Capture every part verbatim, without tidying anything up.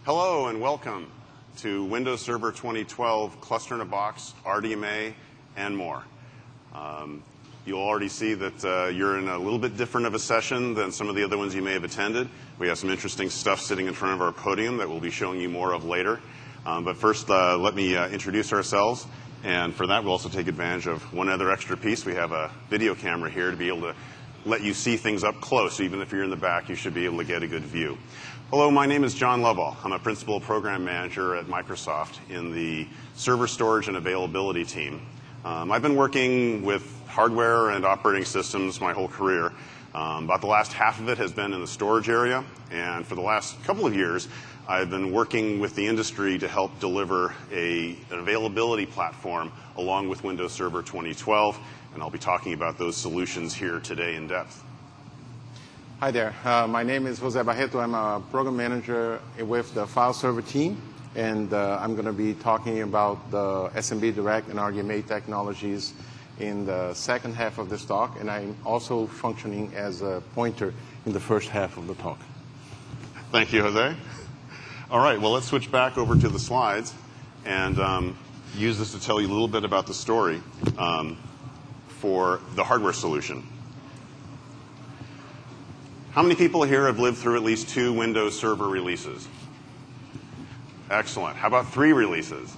Hello and welcome to Windows Server twenty twelve Cluster in a Box, R D M A, and more. Um, you'll already see that uh, you're in a little bit different of a session than some of the other ones you may have attended. We have some interesting stuff sitting in front of our podium that we'll be showing you more of later. Um, but first, uh, let me uh, introduce ourselves. And for that, we'll also take advantage of one other extra piece. We have a video camera here to be able to let you see things up close. So even if you're in the back, you should be able to get a good view. Hello, my name is John Lovell. I'm a Principal Program Manager at Microsoft in the Server Storage and Availability team. Um, I've been working with hardware and operating systems my whole career. Um, about the last half of it has been in the storage area, and for the last couple of years, I've been working with the industry to help deliver a, an availability platform along with Windows Server twenty twelve, and I'll be talking about those solutions here today in depth. Hi there. Uh, my name is Jose Barreto. I'm a program manager with the file server team, and uh, I'm going to be talking about the S M B Direct and R D M A technologies in the second half of this talk, and I'm also functioning as a pointer in the first half of the talk. Thank you, Jose. All right, well, let's switch back over to the slides and um, use this to tell you a little bit about the story um, for the hardware solution. How many people here have lived through at least two Windows Server releases? Excellent. How about three releases?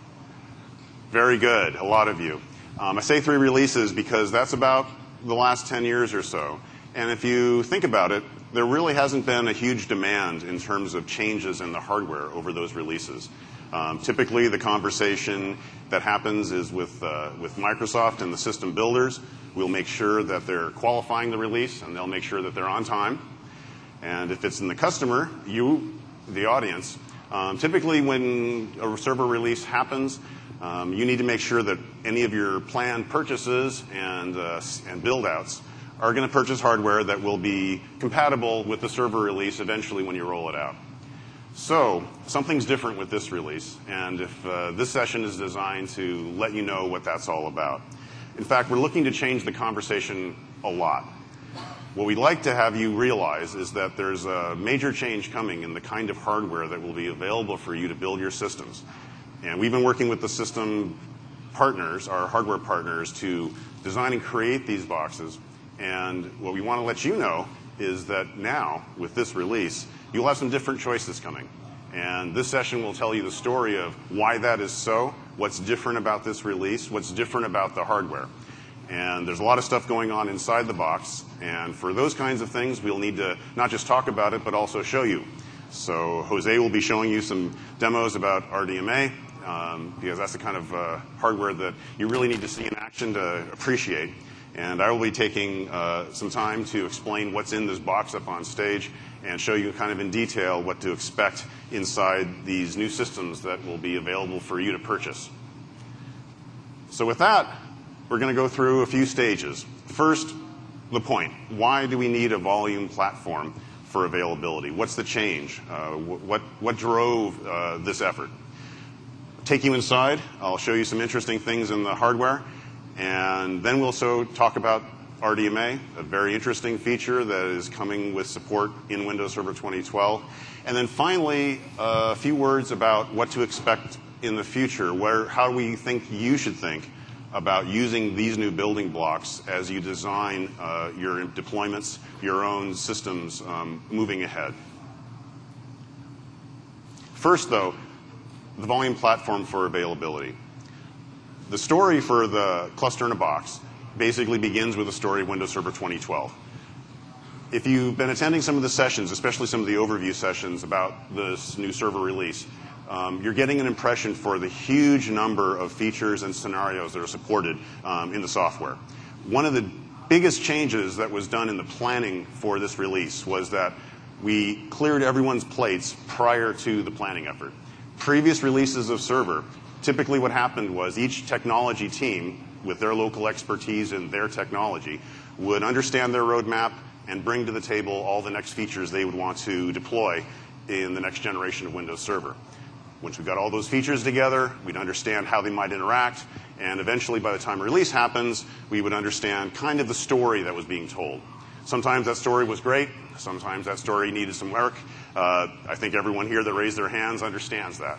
Very good, a lot of you. Um, I say three releases because that's about the last ten years or so. And if you think about it, there really hasn't been a huge demand in terms of changes in the hardware over those releases. Um, typically, the conversation that happens is with, uh, with Microsoft and the system builders. We'll make sure that they're qualifying the release, and they'll make sure that they're on time. And if it's in the customer, you, the audience, um, typically when a server release happens, um, you need to make sure that any of your planned purchases and, uh, and build-outs are going to purchase hardware that will be compatible with the server release eventually when you roll it out. So something's different with this release, and if uh, this session is designed to let you know what that's all about. In fact, we're looking to change the conversation a lot. What we'd like to have you realize is that there's a major change coming in the kind of hardware that will be available for you to build your systems. And we've been working with the system partners, our hardware partners, to design and create these boxes. And what we want to let you know is that now, with this release, you'll have some different choices coming. And this session will tell you the story of why that is so, what's different about this release, what's different about the hardware. And there's a lot of stuff going on inside the box. And for those kinds of things, we'll need to not just talk about it, but also show you. So Jose will be showing you some demos about R D M A, um, because that's the kind of uh, hardware that you really need to see in action to appreciate. And I will be taking uh, some time to explain what's in this box up on stage and show you kind of in detail what to expect inside these new systems that will be available for you to purchase. So with that, we're going to go through a few stages. First, the point. Why do we need a volume platform for availability? What's the change? Uh, what, what drove uh, this effort? Take you inside. I'll show you some interesting things in the hardware. And then we'll also talk about R D M A, a very interesting feature that is coming with support in Windows Server twenty twelve. And then finally, a few words about what to expect in the future, where, how we think you should think about using these new building blocks as you design uh, your deployments, your own systems um, moving ahead. First, though, the volume platform for availability. The story for the cluster in a box basically begins with the story of Windows Server twenty twelve. If you've been attending some of the sessions, especially some of the overview sessions about this new server release, um, you're getting an impression for the huge number of features and scenarios that are supported um, in the software. One of the biggest changes that was done in the planning for this release was that we cleared everyone's plates prior to the planning effort. Previous releases of server, typically what happened was each technology team, with their local expertise in their technology, would understand their roadmap and bring to the table all the next features they would want to deploy in the next generation of Windows Server. Once we got all those features together, we'd understand how they might interact, and eventually by the time release happens, we would understand kind of the story that was being told. Sometimes that story was great. Sometimes that story needed some work. Uh, I think everyone here that raised their hands understands that.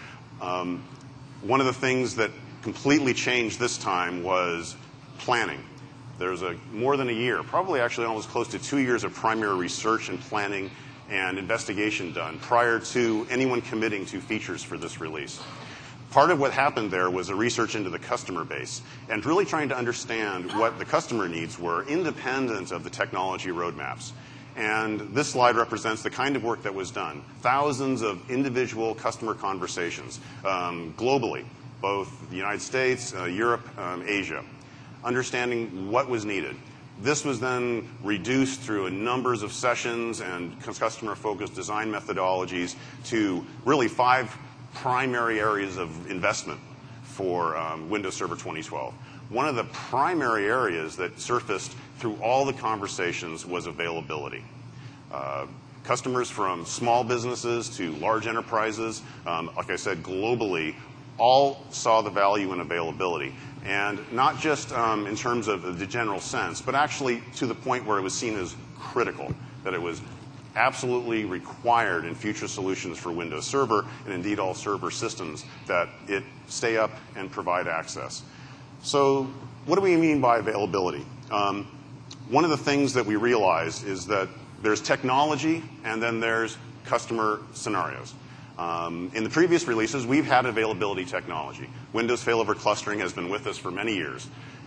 Um, one of the things that completely changed this time was planning. There's a more than a year, probably actually almost close to two years of primary research and planning and investigation done prior to anyone committing to features for this release. Part of what happened there was a research into the customer base and really trying to understand what the customer needs were independent of the technology roadmaps. And this slide represents the kind of work that was done. Thousands of individual customer conversations um, globally, both the United States, uh, Europe, um, Asia, understanding what was needed. This was then reduced through a numbers of sessions and customer-focused design methodologies to really five primary areas of investment for um, Windows Server twenty twelve. One of the primary areas that surfaced through all the conversations was availability. Uh, customers from small businesses to large enterprises, um, like I said, globally, all saw the value in availability. And not just um, in terms of the general sense, but actually to the point where it was seen as critical, that it was absolutely required in future solutions for Windows Server, and indeed all server systems, that it stay up and provide access. So what do we mean by availability? Um, one of the things that we realized is that there's technology and then there's customer scenarios. Um, in the previous releases, we've had availability technology. Windows failover clustering has been with us for many years.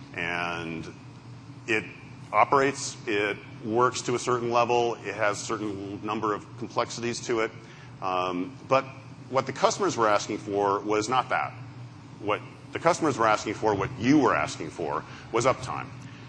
And it operates, it works to a certain level, it has a certain number of complexities to it. Um, but what the customers were asking for was not that. What the customers were asking for, what you were asking for, was uptime.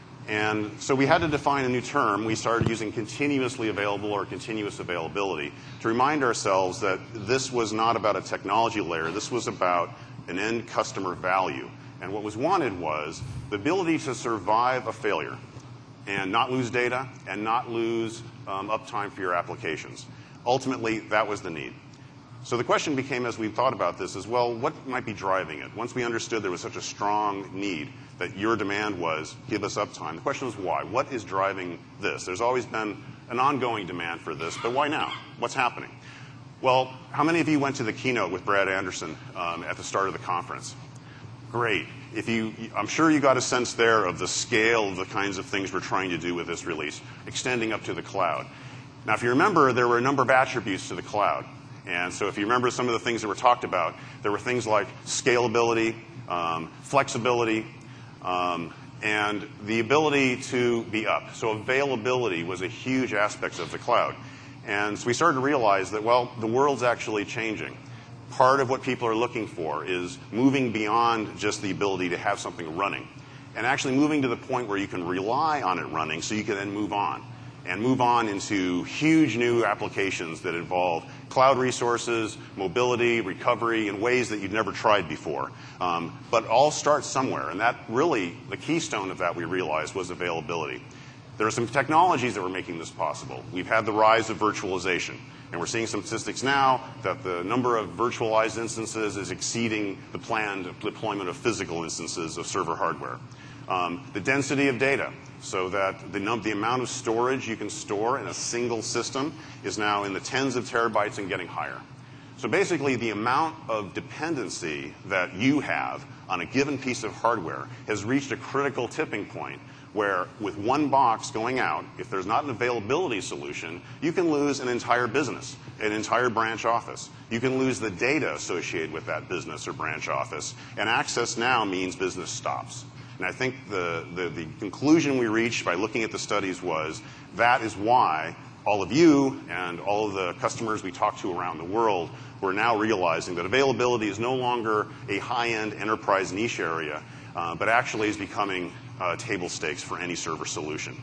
And so we had to define a new term. We started using continuously available or continuous availability to remind ourselves that this was not about a technology layer. This was about an end customer value. And what was wanted was the ability to survive a failure and not lose data and not lose um, uptime for your applications. Ultimately, that was the need. So the question became, as we thought about this, is, well, what might be driving it? Once we understood there was such a strong need, that your demand was, give us uptime. The question was why? What is driving this? There's always been an ongoing demand for this, but why now? What's happening? Well, how many of you went to the keynote with Brad Anderson um, at the start of the conference? Great. If you, I'm sure you got a sense there of the scale of the kinds of things we're trying to do with this release, extending up to the cloud. Now, if you remember, there were a number of attributes to the cloud. And so if you remember some of the things that were talked about, there were things like scalability, um, flexibility, Um, and the ability to be up. So availability was a huge aspect of the cloud. And so we started to realize that, well, the world's actually changing. Part of what people are looking for is moving beyond just the ability to have something running and actually moving to the point where you can rely on it running so you can then move on and move on into huge new applications that involve cloud resources, mobility, recovery in ways that you'd never tried before. Um, but all starts somewhere, and that really, the keystone of that we realized was availability. There are some technologies that were making this possible. We've had the rise of virtualization, and we're seeing some statistics now that the number of virtualized instances is exceeding the planned deployment of physical instances of server hardware. Um, the density of data, so that the, num the amount of storage you can store in a single system is now in the tens of terabytes and getting higher. So basically, the amount of dependency that you have on a given piece of hardware has reached a critical tipping point where with one box going out, if there's not an availability solution, you can lose an entire business, an entire branch office. You can lose the data associated with that business or branch office. And access now means business stops. And I think the, the, the conclusion we reached by looking at the studies was that is why all of you and all of the customers we talk to around the world were now realizing that availability is no longer a high-end enterprise niche area, uh, but actually is becoming uh, table stakes for any server solution.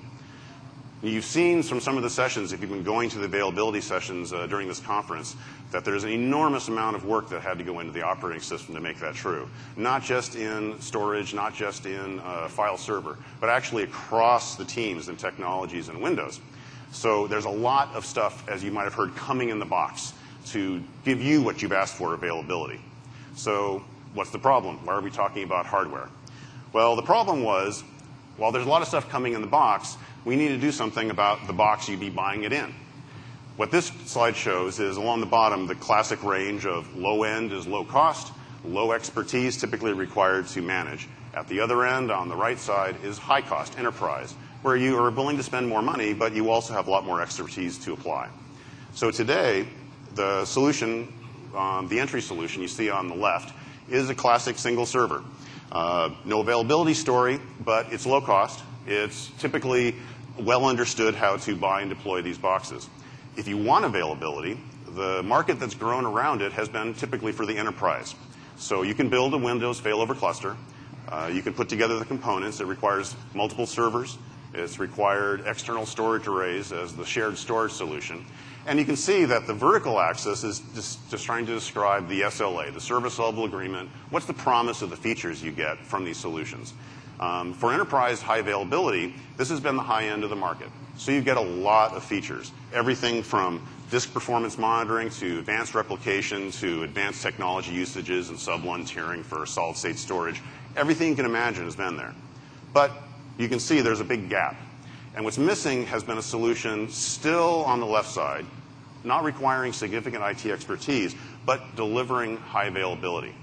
You've seen from some of the sessions, if you've been going to the availability sessions uh, during this conference, that there's an enormous amount of work that had to go into the operating system to make that true. Not just in storage, not just in uh, file server, but actually across the teams and technologies and Windows. So there's a lot of stuff, as you might have heard, coming in the box to give you what you've asked for, availability. So what's the problem? Why are we talking about hardware? Well, the problem was While there's a lot of stuff coming in the box, we need to do something about the box you'd be buying it in. What this slide shows is along the bottom, the classic range of low end is low cost, low expertise typically required to manage. At the other end, on the right side, is high cost, enterprise, where you are willing to spend more money, but you also have a lot more expertise to apply. So today, the solution, um, the entry solution you see on the left, is a classic single server. Uh, no availability story, but it's low cost. It's typically well understood how to buy and deploy these boxes. If you want availability, the market that's grown around it has been typically for the enterprise. So you can build a Windows failover cluster. Uh, you can put together the components. It requires multiple servers. It's required external storage arrays as the shared storage solution. And you can see that the vertical axis is just, just trying to describe the S L A, the service level agreement. What's the promise of the features you get from these solutions? Um, for enterprise high availability, this has been the high end of the market. So you get a lot of features. Everything from disk performance monitoring to advanced replication to advanced technology usages and sub one tiering for solid state storage. Everything you can imagine has been there. But you can see there's a big gap. And what's missing has been a solution still on the left side, not requiring significant I T expertise, but delivering high availability.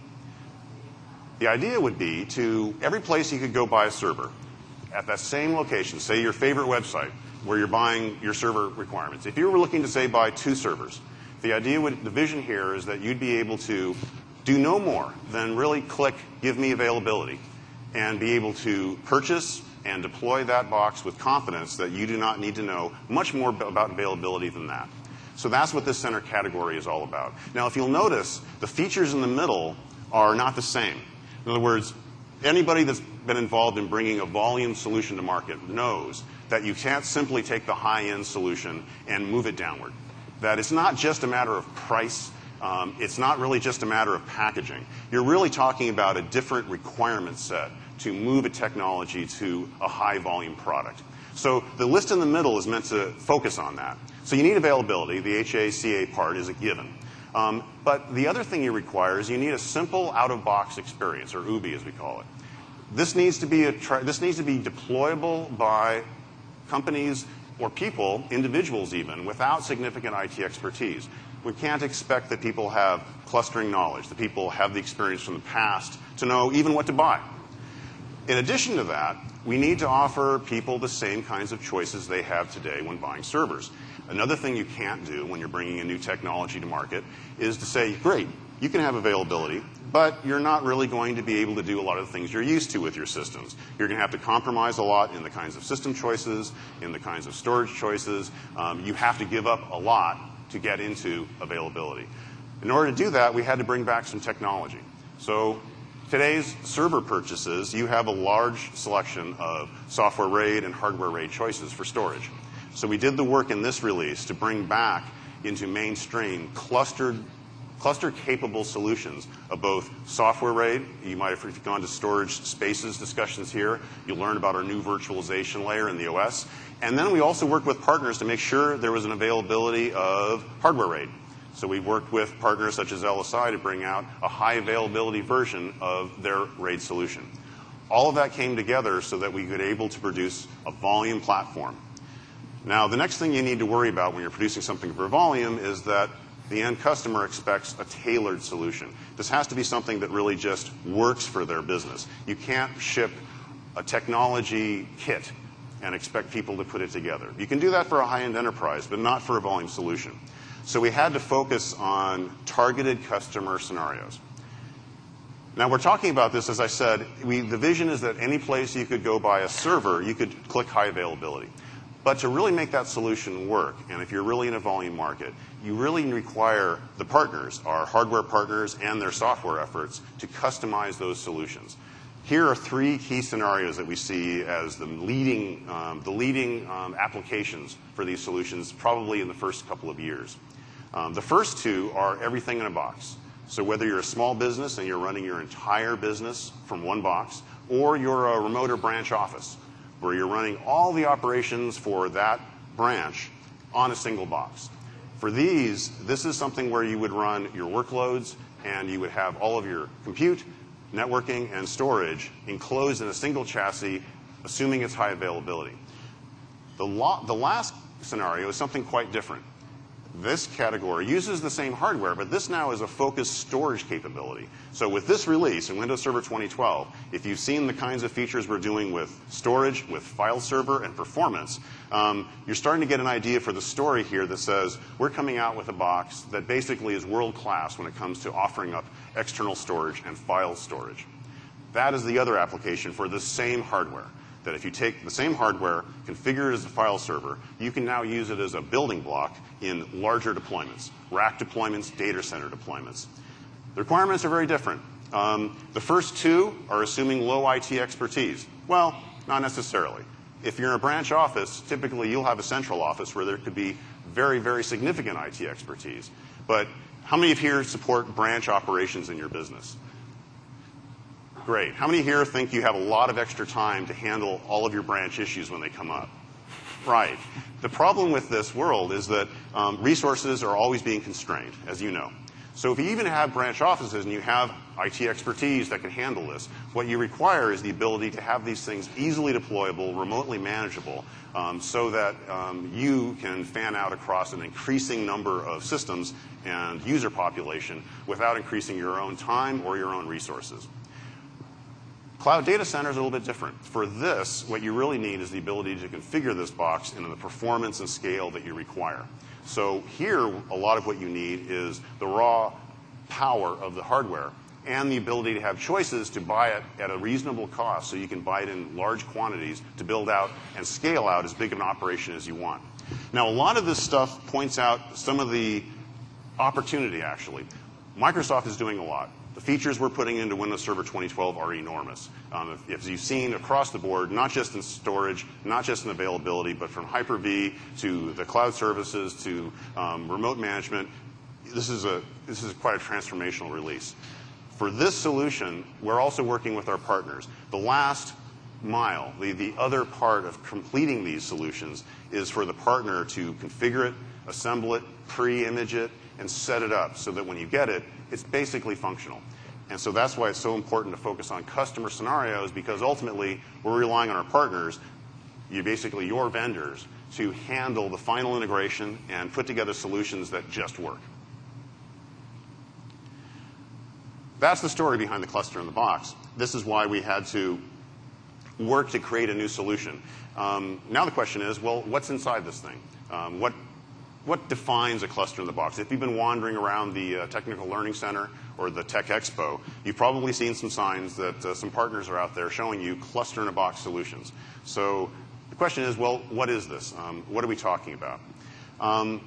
The idea would be to every place you could go buy a server at that same location, say your favorite website where you're buying your server requirements. If you were looking to, say, buy two servers, the idea would, the vision here is that you'd be able to do no more than really click, give me availability, and be able to purchase and deploy that box with confidence that you do not need to know much more about availability than that. So that's what this center category is all about. Now, if you'll notice, the features in the middle are not the same. In other words, anybody that's been involved in bringing a volume solution to market knows that you can't simply take the high-end solution and move it downward. That it's not just a matter of price. Um, it's not really just a matter of packaging. You're really talking about a different requirement set to move a technology to a high-volume product. So the list in the middle is meant to focus on that. So you need availability. The H A C A part is a given. Um, but the other thing you require is you need a simple out-of-box experience, or U B I as we call it. This needs to be a tra- this needs to be deployable by companies or people, individuals even, without significant I T expertise. We can't expect that people have clustering knowledge, that people have the experience from the past to know even what to buy. In addition to that, we need to offer people the same kinds of choices they have today when buying servers. Another thing you can't do when you're bringing a new technology to market is to say, great, you can have availability, but you're not really going to be able to do a lot of the things you're used to with your systems. You're going to have to compromise a lot in the kinds of system choices, in the kinds of storage choices. Um, you have to give up a lot to get into availability. In order to do that, we had to bring back some technology. So today's server purchases, you have a large selection of software RAID and hardware RAID choices for storage. So we did the work in this release to bring back into mainstream clustered, cluster-capable solutions of both software RAID. You might have, if you've gone to storage spaces discussions here, you'll learn about our new virtualization layer in the O S. And then we also worked with partners to make sure there was an availability of hardware RAID. So we worked with partners such as L S I to bring out a high availability version of their RAID solution. All of that came together so that we could able to produce a volume platform. Now, the next thing you need to worry about when you're producing something for volume is that the end customer expects a tailored solution. This has to be something that really just works for their business. You can't ship a technology kit and expect people to put it together. You can do that for a high-end enterprise, but not for a volume solution. So we had to focus on targeted customer scenarios. Now, we're talking about this, as I said, we, the vision is that any place you could go buy a server, you could click high availability. But to really make that solution work, and if you're really in a volume market, you really require the partners, our hardware partners and their software efforts, to customize those solutions. Here are three key scenarios that we see as the leading, um, the leading um, applications for these solutions, probably in the first couple of years. Um, the first two are everything in a box. So whether you're a small business and you're running your entire business from one box, or you're a remote or branch office, where you're running all the operations for that branch on a single box. For these, this is something where you would run your workloads and you would have all of your compute, networking, and storage enclosed in a single chassis assuming it's high availability. The, lo the last scenario is something quite different. This category uses the same hardware, but this now is a focused storage capability. So with this release in Windows Server twenty twelve, if you've seen the kinds of features we're doing with storage, with file server, and performance, um, you're starting to get an idea for the story here that says we're coming out with a box that basically is world-class when it comes to offering up external storage and file storage. That is the other application for the same hardware. That if you take the same hardware, configure it as a file server, you can now use it as a building block in larger deployments, rack deployments, data center deployments. The requirements are very different. Um, the first two are assuming low I T expertise. Well, not necessarily. If you're in a branch office, typically you'll have a central office where there could be very, very significant I T expertise. But how many of here support branch operations in your business? Great. How many here think you have a lot of extra time to handle all of your branch issues when they come up? Right. The problem with this world is that um, resources are always being constrained, as you know. So if you even have branch offices and you have I T expertise that can handle this, what you require is the ability to have these things easily deployable, remotely manageable, um, so that um, you can fan out across an increasing number of systems and user population without increasing your own time or your own resources. Cloud data center is a little bit different. For this, what you really need is the ability to configure this box in the performance and scale that you require. So here, a lot of what you need is the raw power of the hardware and the ability to have choices to buy it at a reasonable cost so you can buy it in large quantities to build out and scale out as big of an operation as you want. Now, a lot of this stuff points out some of the opportunity, actually. Microsoft is doing a lot. The features we're putting into Windows Server twenty twelve are enormous. Um, if, as you've seen across the board, not just in storage, not just in availability, but from Hyper-V to the cloud services to um, remote management, this is, a, this is quite a transformational release. For this solution, we're also working with our partners. The last mile, the, the other part of completing these solutions is for the partner to configure it, assemble it, pre-image it, and set it up so that when you get it, it's basically functional. And so that's why it's so important to focus on customer scenarios, because ultimately we're relying on our partners, you basically your vendors, to handle the final integration and put together solutions that just work. That's the story behind the cluster in the box. This is why we had to work to create a new solution. Um, now the question is, well, what's inside this thing? Um, what What defines a cluster in the box? If you've been wandering around the uh, Technical Learning Center or the Tech Expo, you've probably seen some signs that uh, some partners are out there showing you cluster in a box solutions. So the question is, well, what is this? Um, what are we talking about? Um,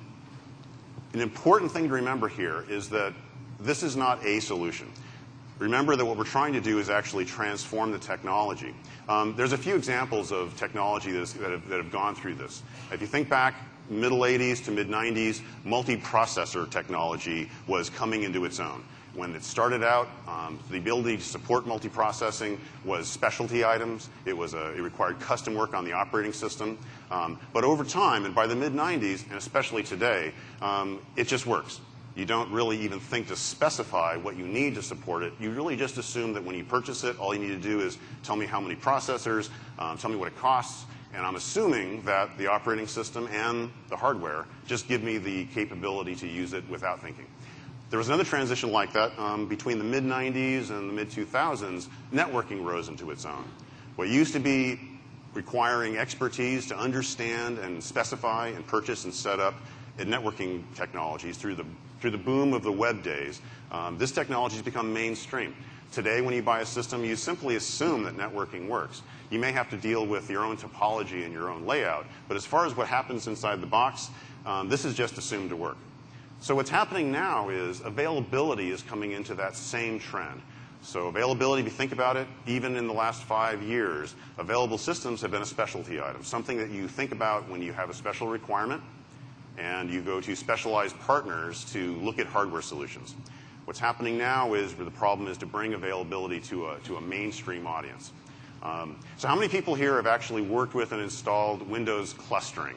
an important thing to remember here is that this is not a solution. Remember that what we're trying to do is actually transform the technology. Um, there's a few examples of technology that, is, that, have, that have gone through this. If you think back, middle eighties to mid nineties, multiprocessor technology was coming into its own. When it started out, um, the ability to support multiprocessing was specialty items. It, was a, it required custom work on the operating system. Um, but over time, and by the mid nineties, and especially today, um, it just works. You don't really even think to specify what you need to support it. You really just assume that when you purchase it, all you need to do is tell me how many processors, um, tell me what it costs, and I'm assuming that the operating system and the hardware just give me the capability to use it without thinking. There was another transition like that um, between the mid nineties and the mid two thousands. Networking rose into its own. What used to be requiring expertise to understand and specify and purchase and set up in networking technologies through the, through the boom of the web days, um, this technology has become mainstream. Today, when you buy a system, you simply assume that networking works. You may have to deal with your own topology and your own layout, but as far as what happens inside the box, um, this is just assumed to work. So what's happening now is availability is coming into that same trend. So availability, if you think about it, even in the last five years, available systems have been a specialty item, something that you think about when you have a special requirement and you go to specialized partners to look at hardware solutions. What's happening now is where the problem is to bring availability to a, to a mainstream audience. Um, so how many people here have actually worked with and installed Windows clustering?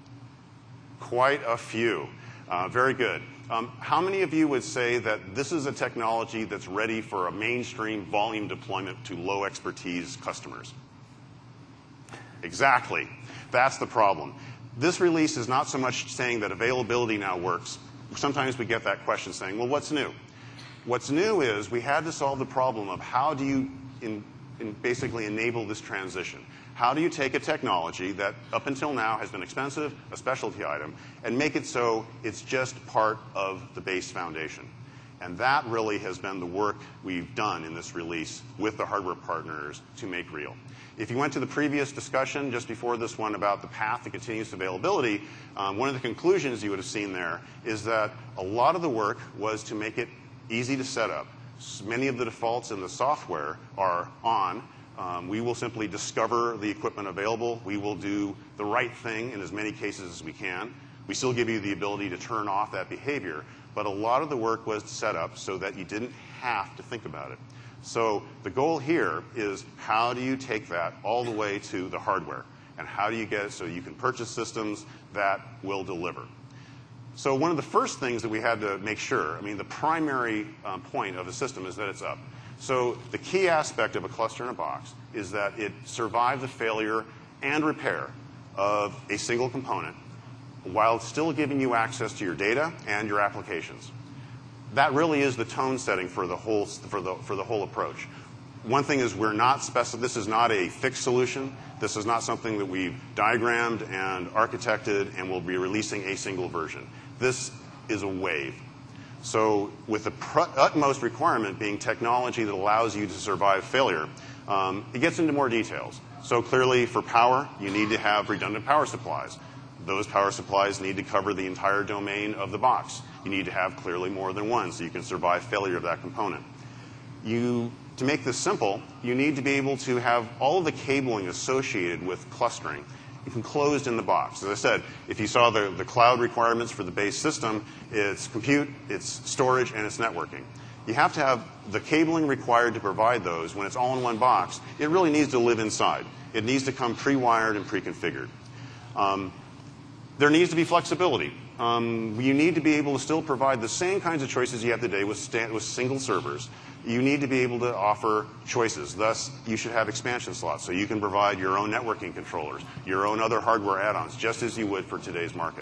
Quite a few. Uh, very good. Um, how many of you would say that this is a technology that's ready for a mainstream volume deployment to low expertise customers? Exactly. That's the problem. This release is not so much saying that availability now works. Sometimes we get that question saying, well, what's new? What's new is we had to solve the problem of how do you in, in basically enable this transition. How do you take a technology that up until now has been expensive, a specialty item, and make it so it's just part of the base foundation? And that really has been the work we've done in this release with the hardware partners to make real. If you went to the previous discussion just before this one about the path to continuous availability, um, one of the conclusions you would have seen there is that a lot of the work was to make it easy to set up. Many of the defaults in the software are on. Um, we will simply discover the equipment available. We will do the right thing in as many cases as we can. We still give you the ability to turn off that behavior, but a lot of the work was set up so that you didn't have to think about it. So the goal here is how do you take that all the way to the hardware, and how do you get it so you can purchase systems that will deliver? So one of the first things that we had to make sure, I mean, the primary um, point of a system is that it's up. So the key aspect of a cluster in a box is that it survived the failure and repair of a single component while still giving you access to your data and your applications. That really is the tone setting for the whole, for the, for the whole approach. One thing is we're not specific. This is not a fixed solution. This is not something that we've diagrammed and architected and will be releasing a single version. This is a wave. So with the utmost requirement being technology that allows you to survive failure, um, it gets into more details. So clearly for power, you need to have redundant power supplies. Those power supplies need to cover the entire domain of the box. You need to have clearly more than one so you can survive failure of that component. You, to make this simple, you need to be able to have all of the cabling associated with clustering enclosed in the box. As I said, if you saw the, the cloud requirements for the base system, it's compute, it's storage, and it's networking. You have to have the cabling required to provide those when it's all in one box. It really needs to live inside. It needs to come pre-wired and pre-configured. Um, there needs to be flexibility. Um, you need to be able to still provide the same kinds of choices you have today with, stand, with single servers. You need to be able to offer choices. Thus, you should have expansion slots so you can provide your own networking controllers, your own other hardware add-ons, just as you would for today's market.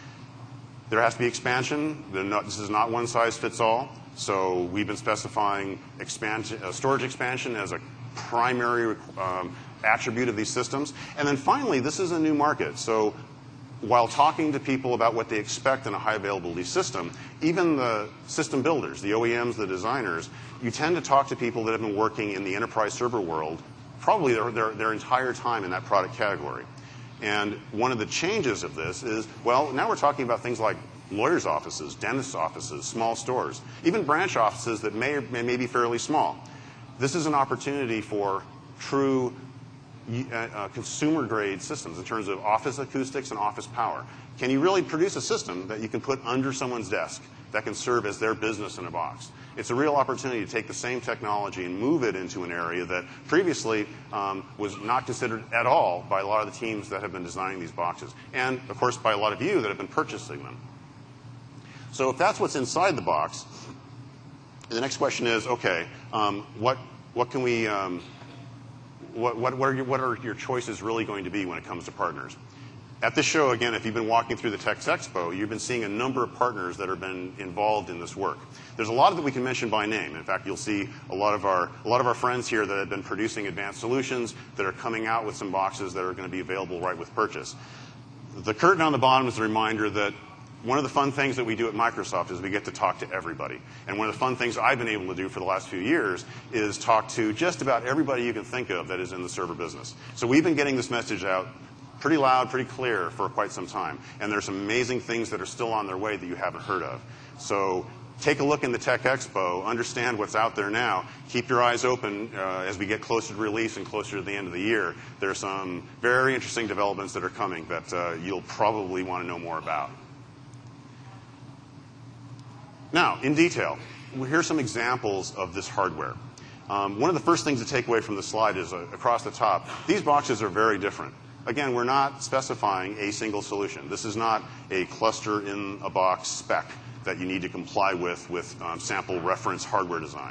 There has to be expansion. Not, this is not one size fits all. So we've been specifying expansion, uh, storage expansion as a primary um, attribute of these systems. And then finally, this is a new market. So while talking to people about what they expect in a high availability system, even the system builders, the O E Ms, the designers, you tend to talk to people that have been working in the enterprise server world probably their, their, their entire time in that product category. And one of the changes of this is, well, now we're talking about things like lawyers' offices, dentists' offices, small stores, even branch offices that may, or may, may be fairly small. This is an opportunity for true Uh, uh, consumer-grade systems in terms of office acoustics and office power. Can you really produce a system that you can put under someone's desk that can serve as their business in a box? It's a real opportunity to take the same technology and move it into an area that previously um, was not considered at all by a lot of the teams that have been designing these boxes, and, of course, by a lot of you that have been purchasing them. So if that's what's inside the box, the next question is, okay, um, what, what can we... Um, What, what, what, are your, what are your choices really going to be when it comes to partners? At this show, again, if you've been walking through the Tex Expo, you've been seeing a number of partners that have been involved in this work. There's a lot that we can mention by name. In fact, you'll see a lot of our, a lot of our friends here that have been producing advanced solutions that are coming out with some boxes that are going to be available right with purchase. The curtain on the bottom is a reminder that one of the fun things that we do at Microsoft is we get to talk to everybody. And one of the fun things I've been able to do for the last few years is talk to just about everybody you can think of that is in the server business. So we've been getting this message out pretty loud, pretty clear for quite some time. And there's some amazing things that are still on their way that you haven't heard of. So take a look in the Tech Expo, understand what's out there now. Keep your eyes open uh, as we get closer to release and closer to the end of the year. There's some very interesting developments that are coming that uh, you'll probably want to know more about. Now, in detail, here's some examples of this hardware. Um, one of the first things to take away from the slide is uh, across the top. These boxes are very different. Again, we're not specifying a single solution. This is not a cluster in a box spec that you need to comply with with um, sample reference hardware designs.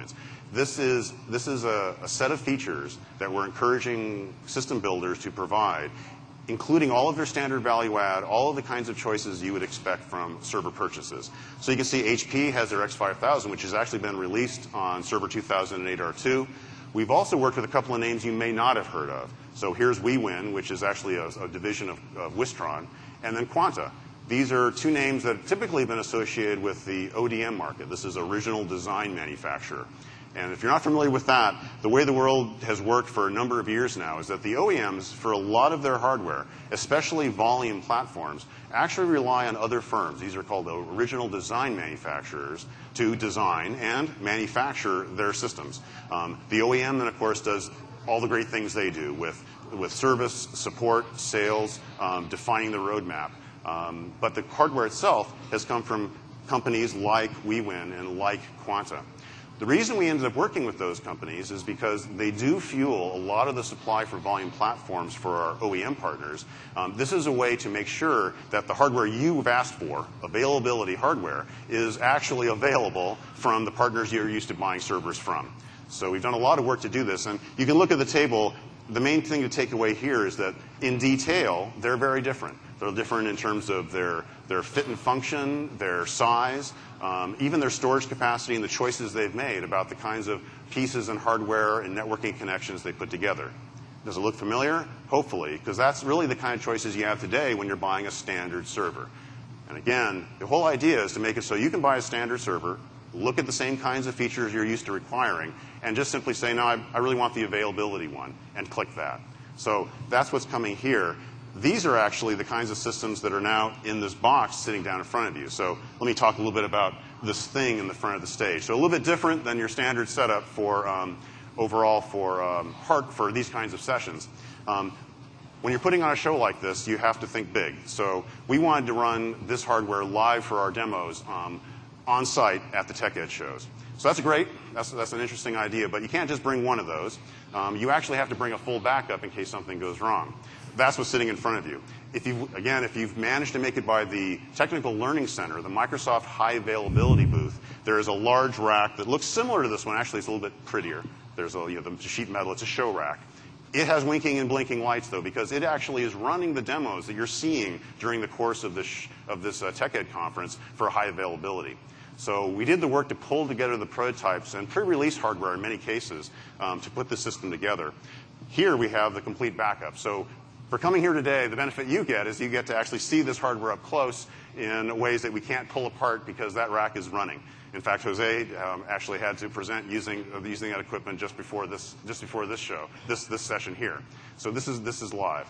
This is, this is a, a set of features that we're encouraging system builders to provide, including all of their standard value add, all of the kinds of choices you would expect from server purchases. So you can see H P has their X five thousand, which has actually been released on Server two thousand eight R two. We've also worked with a couple of names you may not have heard of. So here's WeWin, which is actually a, a division of, of Wistron, and then Quanta. These are two names that have typically been associated with the O D M market. This is original design manufacturer. And if you're not familiar with that, the way the world has worked for a number of years now is that the O E Ms, for a lot of their hardware, especially volume platforms, actually rely on other firms. These are called the original design manufacturers to design and manufacture their systems. Um, the O E M then, of course, does all the great things they do with, with service, support, sales, um, defining the roadmap. Um, but the hardware itself has come from companies like WeWin and like Quanta. The reason we ended up working with those companies is because they do fuel a lot of the supply for volume platforms for our O E M partners. Um, this is a way to make sure that the hardware you've asked for, availability hardware, is actually available from the partners you're used to buying servers from. So we've done a lot of work to do this, and you can look at the table. The main thing to take away here is that in detail, they're very different. They're different in terms of their, their fit and function, their size, um, even their storage capacity and the choices they've made about the kinds of pieces and hardware and networking connections they put together. Does it look familiar? Hopefully, because that's really the kind of choices you have today when you're buying a standard server. And again, the whole idea is to make it so you can buy a standard server, look at the same kinds of features you're used to requiring, and just simply say, no, I, I really want the availability one, and click that. So that's what's coming here. These are actually the kinds of systems that are now in this box sitting down in front of you. So let me talk a little bit about this thing in the front of the stage. So a little bit different than your standard setup for um, overall for, um, hard, for these kinds of sessions. Um, when you're putting on a show like this, you have to think big. So we wanted to run this hardware live for our demos um, on site at the TechEd shows. So that's great. That's, that's an interesting idea. But you can't just bring one of those. Um, you actually have to bring a full backup in case something goes wrong. That's what's sitting in front of you. If you, again, if you've managed to make it by the Technical Learning Center, the Microsoft High Availability booth, there is a large rack that looks similar to this one. Actually, it's a little bit prettier. There's a, you know, the sheet metal. It's a show rack. It has winking and blinking lights, though, because it actually is running the demos that you're seeing during the course of this, of this uh, TechEd conference for high availability. So we did the work to pull together the prototypes and pre-release hardware in many cases um, to put the system together. Here we have the complete backup. So for coming here today, the benefit you get is you get to actually see this hardware up close in ways that we can't pull apart because that rack is running. In fact, Jose um, actually had to present using, uh, using that equipment just before this, just before this show, this, this session here. So this is, this is live.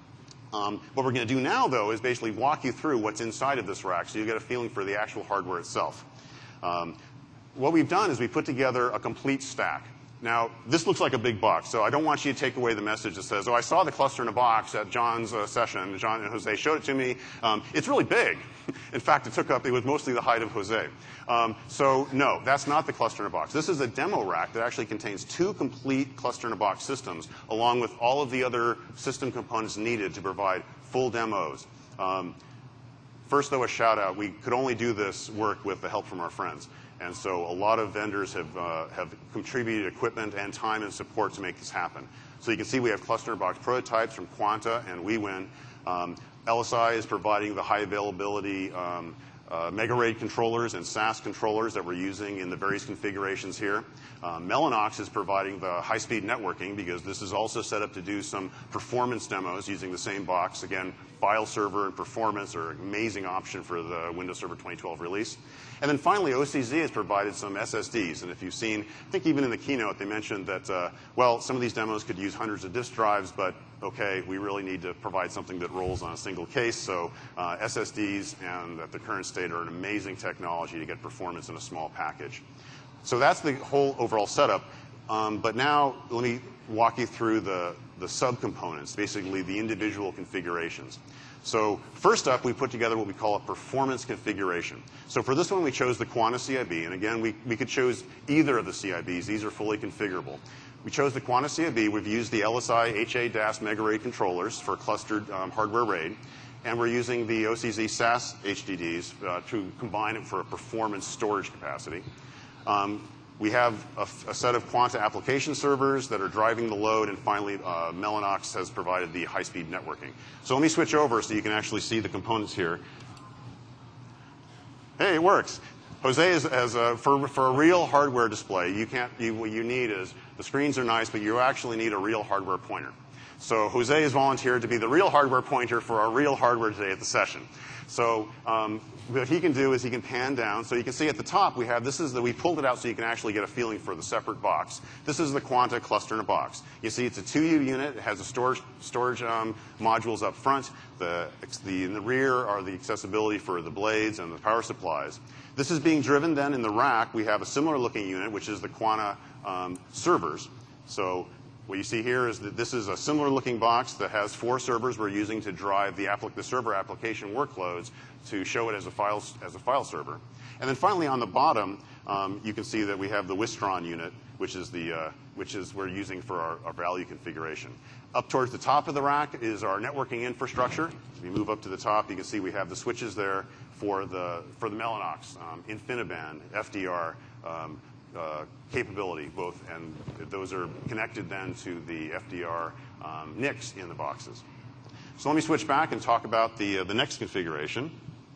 Um, what we're going to do now, though, is basically walk you through what's inside of this rack so you get a feeling for the actual hardware itself. Um, what we've done is we put together a complete stack. Now, this looks like a big box, so I don't want you to take away the message that says, oh, I saw the cluster in a box at John's uh, session. John and Jose showed it to me. Um, it's really big. In fact, it took up, it was mostly the height of Jose. Um, so, no, that's not the cluster in a box. This is a demo rack that actually contains two complete cluster in a box systems, along with all of the other system components needed to provide full demos. Um, first, though, a shout out. We could only do this work with the help from our friends. And so a lot of vendors have, uh, have contributed equipment and time and support to make this happen. So you can see we have cluster box prototypes from Quanta and WeWin. Um, L S I is providing the high availability um, uh, MegaRAID controllers and S A S controllers that we're using in the various configurations here. Um, Mellanox is providing the high-speed networking because this is also set up to do some performance demos using the same box. Again, file server and performance are an amazing option for the Windows Server twenty twelve release. And then finally, O C Z has provided some S S Ds. And if you've seen, I think even in the keynote, they mentioned that, uh, well, some of these demos could use hundreds of disk drives, but okay, we really need to provide something that rolls on a single case. So uh, S S Ds and at the current state are an amazing technology to get performance in a small package. So that's the whole overall setup. Um, but now let me walk you through the, the subcomponents, basically the individual configurations. So first up, we put together what we call a performance configuration. So for this one, we chose the Quanta C I B. And again, we, we could choose either of the C I Bs. These are fully configurable. We chose the Quanta C I B. We've used the L S I H A D A S MegaRAID controllers for clustered um, hardware RAID. And we're using the O C Z S A S H D Ds uh, to combine it for a performance storage capacity. Um, We have a, a set of Quanta application servers that are driving the load, and finally, uh, Mellanox has provided the high-speed networking. So let me switch over so you can actually see the components here. Hey, it works. Jose is as a, for for a real hardware display. You can't. You, what you need is the screens are nice, but you actually need a real hardware pointer. So Jose has volunteered to be the real hardware pointer for our real hardware today at the session. So um, what he can do is he can pan down. So you can see at the top we have, this is the, we pulled it out so you can actually get a feeling for the separate box. This is the Quanta cluster in a box. You see it's a two U unit. It has the storage, storage um, modules up front. The, the, in the rear are the accessibility for the blades and the power supplies. This is being driven then in the rack. We have a similar looking unit, which is the Quanta um, servers. So what you see here is that this is a similar looking box that has four servers we're using to drive the, applic the server application workloads to show it as a file, as a file server. And then finally on the bottom, um, you can see that we have the Wistron unit, which is the uh, which is we're using for our, our value configuration. Up towards the top of the rack is our networking infrastructure. If you move up to the top, you can see we have the switches there for the for the Mellanox, um, InfiniBand, F D R, um, Uh, capability, both, and those are connected then to the F D R um, N I Cs in the boxes. So let me switch back and talk about the, uh, the next configuration.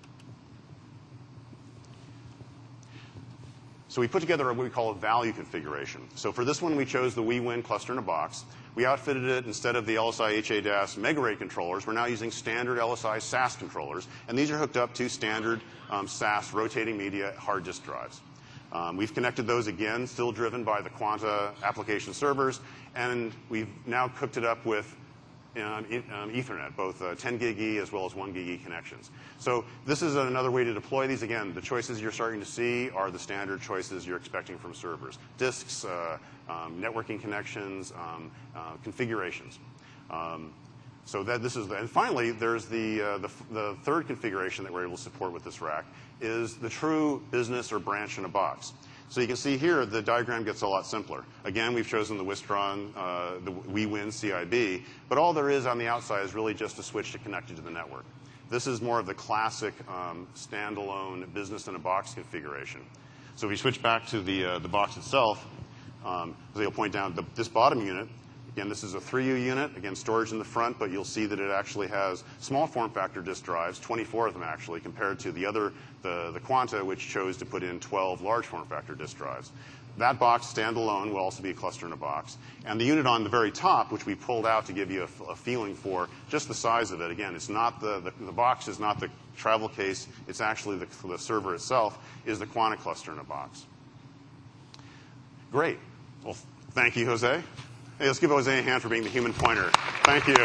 So we put together what we call a value configuration. So for this one, we chose the WeWin cluster in a box. We outfitted it, instead of the L S I H A D A S Megarate controllers, we're now using standard L S I S A S controllers, and these are hooked up to standard um, S A S rotating media hard disk drives. Um, we've connected those again, still driven by the Quanta application servers, and we've now cooked it up with um, um, Ethernet, both uh, ten gig E as well as one gig E connections. So this is another way to deploy these. Again, the choices you're starting to see are the standard choices you're expecting from servers. Disks, uh, um, networking connections, um, uh, configurations. Um, So that this is the, and finally, there's the, uh, the the third configuration that we're able to support with this rack is the true business or branch in a box. So you can see here the diagram gets a lot simpler. Again, we've chosen the Wistron, uh, the WeWin C I B, but all there is on the outside is really just a switch to connect it to the network. This is more of the classic um, standalone business in a box configuration. So if we switch back to the uh, the box itself, um, as you'll point down, the, this bottom unit. Again, this is a three U unit, again, storage in the front, but you'll see that it actually has small form factor disk drives, twenty-four of them actually, compared to the other, the, the Quanta, which chose to put in twelve large form factor disk drives. That box, standalone, will also be a cluster in a box. And the unit on the very top, which we pulled out to give you a, a feeling for just the size of it, again, it's not the, the, the box is not the travel case, it's actually the, the server itself, is the Quanta cluster in a box. Great. Well, thank you, Jose. Hey, let's give Jose a hand for being the human pointer. Thank you.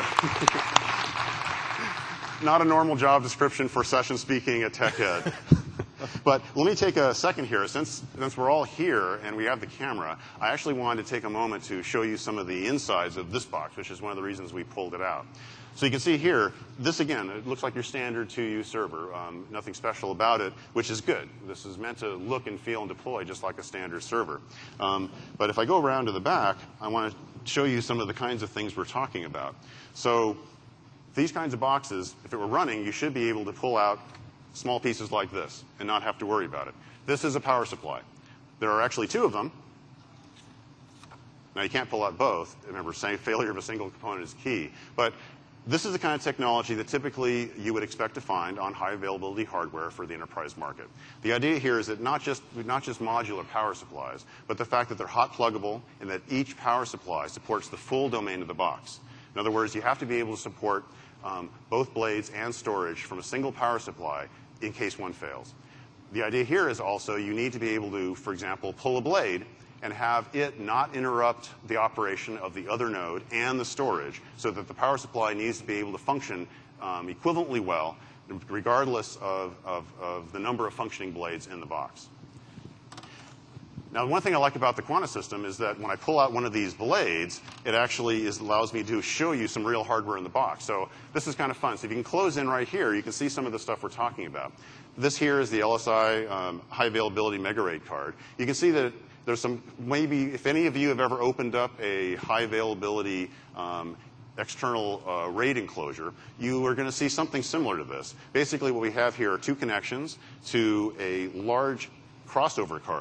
Not a normal job description for session speaking at TechEd. But let me take a second here. Since, since we're all here and we have the camera, I actually wanted to take a moment to show you some of the insides of this box, which is one of the reasons we pulled it out. So you can see here, this again, it looks like your standard two U server. Um, nothing special about it, which is good. This is meant to look and feel and deploy just like a standard server. Um, but if I go around to the back, I want to show you some of the kinds of things we're talking about. So these kinds of boxes, if it were running, you should be able to pull out small pieces like this and not have to worry about it. This is a power supply. There are actually two of them. Now, you can't pull out both. Remember, saying failure of a single component is key. But this is the kind of technology that typically you would expect to find on high availability hardware for the enterprise market. The idea here is that not just, not just modular power supplies, but the fact that they're hot pluggable and that each power supply supports the full domain of the box. In other words, you have to be able to support um, both blades and storage from a single power supply in case one fails. The idea here is also you need to be able to, for example, pull a blade and have it not interrupt the operation of the other node and the storage so that the power supply needs to be able to function um, equivalently well regardless of, of, of the number of functioning blades in the box. Now, one thing I like about the Quanta system is that when I pull out one of these blades, it actually is, allows me to show you some real hardware in the box. So this is kind of fun. So if you can close in right here, you can see some of the stuff we're talking about. This here is the L S I um, high availability Megarate card. You can see that there's some, maybe if any of you have ever opened up a high availability um, external uh, RAID enclosure, you are going to see something similar to this. Basically what we have here are two connections to a large crossover card.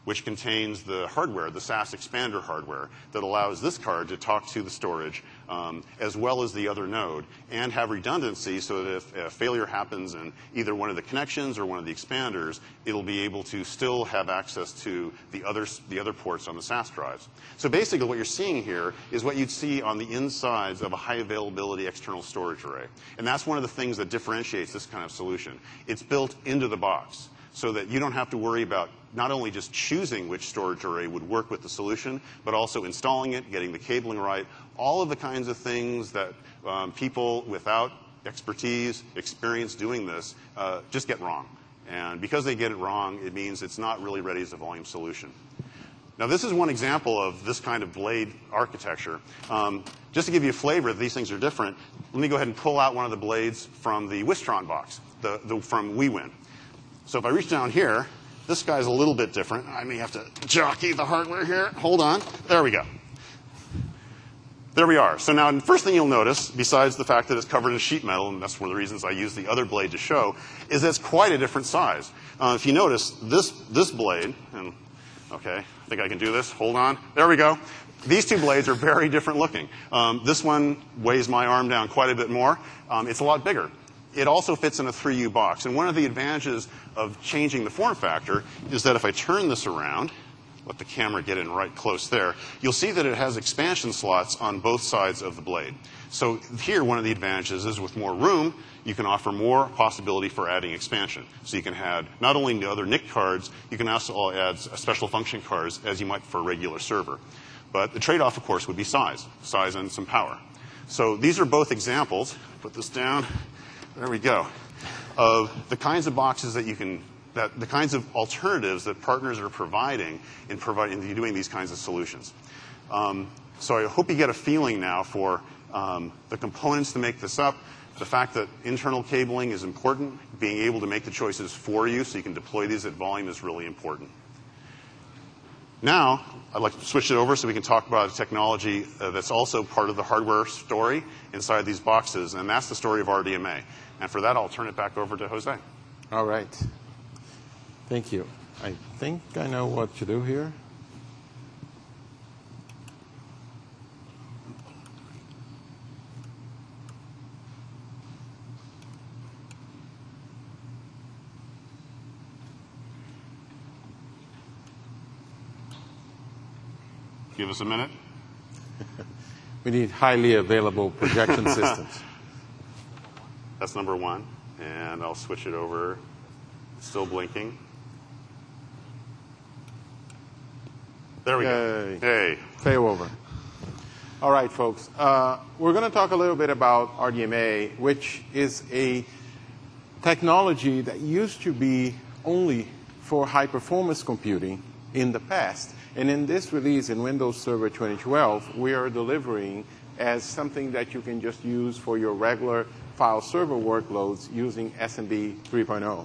which contains the hardware, the S A S expander hardware, that allows this card to talk to the storage um, as well as the other node and have redundancy so that if a failure happens in either one of the connections or one of the expanders, it'll be able to still have access to the other, the other ports on the S A S drives. So basically what you're seeing here is what you'd see on the insides of a high availability external storage array. And that's one of the things that differentiates this kind of solution. It's built into the box so that you don't have to worry about not only just choosing which storage array would work with the solution, but also installing it, getting the cabling right, all of the kinds of things that um, people without expertise, experience doing this, uh, just get wrong. And because they get it wrong, it means it's not really ready as a volume solution. Now, this is one example of this kind of blade architecture. Um, just to give you a flavor that these things are different, let me go ahead and pull out one of the blades from the Wistron box, the, the, from WeWin. So if I reach down here, this guy's a little bit different. I may have to jockey the hardware here. Hold on. There we go. There we are. So now the first thing you'll notice, besides the fact that it's covered in sheet metal, and that's one of the reasons I use the other blade to show, is that it's quite a different size. Uh, if you notice, this, this blade, and okay, I think I can do this. Hold on. There we go. These two blades are very different looking. Um, this one weighs my arm down quite a bit more. Um, it's a lot bigger. It also fits in a three U box. And one of the advantages of changing the form factor is that if I turn this around, let the camera get in right close there, you'll see that it has expansion slots on both sides of the blade. So here, one of the advantages is with more room, you can offer more possibility for adding expansion. So you can add not only the other N I C cards, you can also add special function cards as you might for a regular server. But the trade-off, of course, would be size, size and some power. So these are both examples. Put this down. There we go. Of the kinds of boxes that you can, that the kinds of alternatives that partners are providing in providing, in doing these kinds of solutions. Um, so I hope you get a feeling now for um, the components to make this up, the fact that internal cabling is important, being able to make the choices for you so you can deploy these at volume is really important. Now, I'd like to switch it over so we can talk about a technology uh, that's also part of the hardware story inside these boxes, and that's the story of R D M A. And for that, I'll turn it back over to Jose. All right. Thank you. I think I know what to do here. Give us a minute. We need highly available projection systems. That's number one. And I'll switch it over. Still blinking. There we Yay. go. Hey. Fail over. All right, folks. Uh, we're going to talk a little bit about R D M A, which is a technology that used to be only for high-performance computing in the past. And in this release in Windows Server twenty twelve, we are delivering as something that you can just use for your regular file server workloads using S M B three point oh.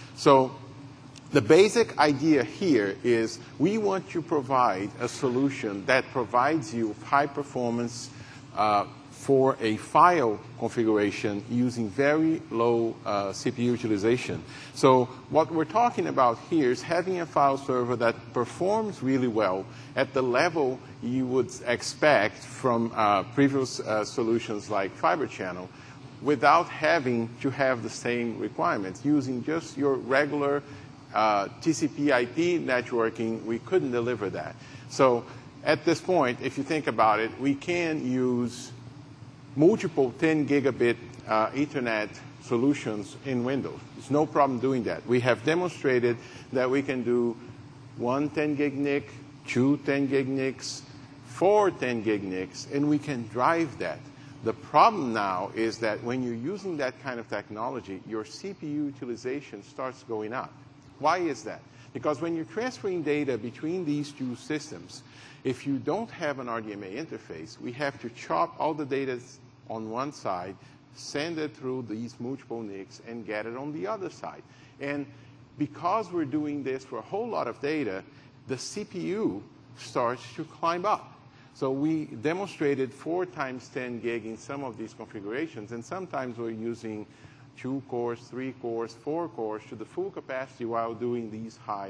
So the basic idea here is we want to provide a solution that provides you high performance uh, for a file configuration using very low uh, C P U utilization. So what we're talking about here is having a file server that performs really well at the level you would expect from uh, previous uh, solutions like Fibre Channel without having to have the same requirements. Using just your regular uh, T C P I P networking, we couldn't deliver that. So at this point, if you think about it, we can use multiple ten gigabit uh, Ethernet solutions in Windows. There's no problem doing that. We have demonstrated that we can do one ten gig N I C, two ten gig N I Cs, four ten gig N I Cs, and we can drive that. The problem now is that when you're using that kind of technology, your C P U utilization starts going up. Why is that? Because when you're transferring data between these two systems, if you don't have an R D M A interface, we have to chop all the data on one side, send it through these multiple N I Cs, and get it on the other side. And because we're doing this for a whole lot of data, the C P U starts to climb up. So we demonstrated four times ten gig in some of these configurations, and sometimes we're using two cores, three cores, four cores to the full capacity while doing these high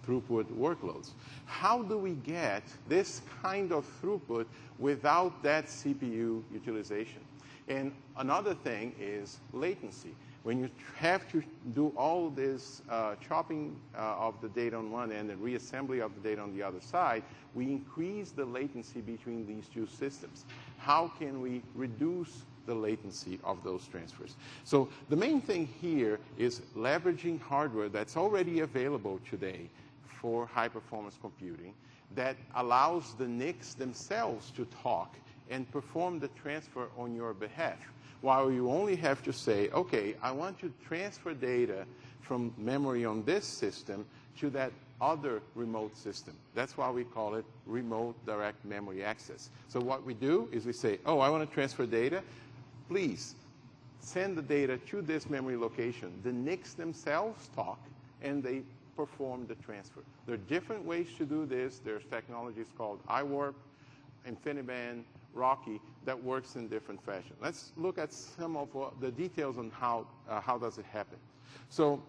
throughput workloads. How do we get this kind of throughput without that C P U utilization? And another thing is latency. When you have to do all this uh, chopping uh, of the data on one end and reassembly of the data on the other side, we increase the latency between these two systems. How can we reduce the latency of those transfers? So the main thing here is leveraging hardware that's already available today for high-performance computing that allows the N I Cs themselves to talk and perform the transfer on your behalf, while you only have to say, okay, I want to transfer data from memory on this system to that other remote system. That's why we call it remote direct memory access. So what we do is we say, oh, I want to transfer data. Please send the data to this memory location. The N I Cs themselves talk, and they perform the transfer. There are different ways to do this. There's technologies called I warp, InfiniBand, Rocky, that works in different fashion. Let's look at some of uh, the details on how, uh, how does it happen. So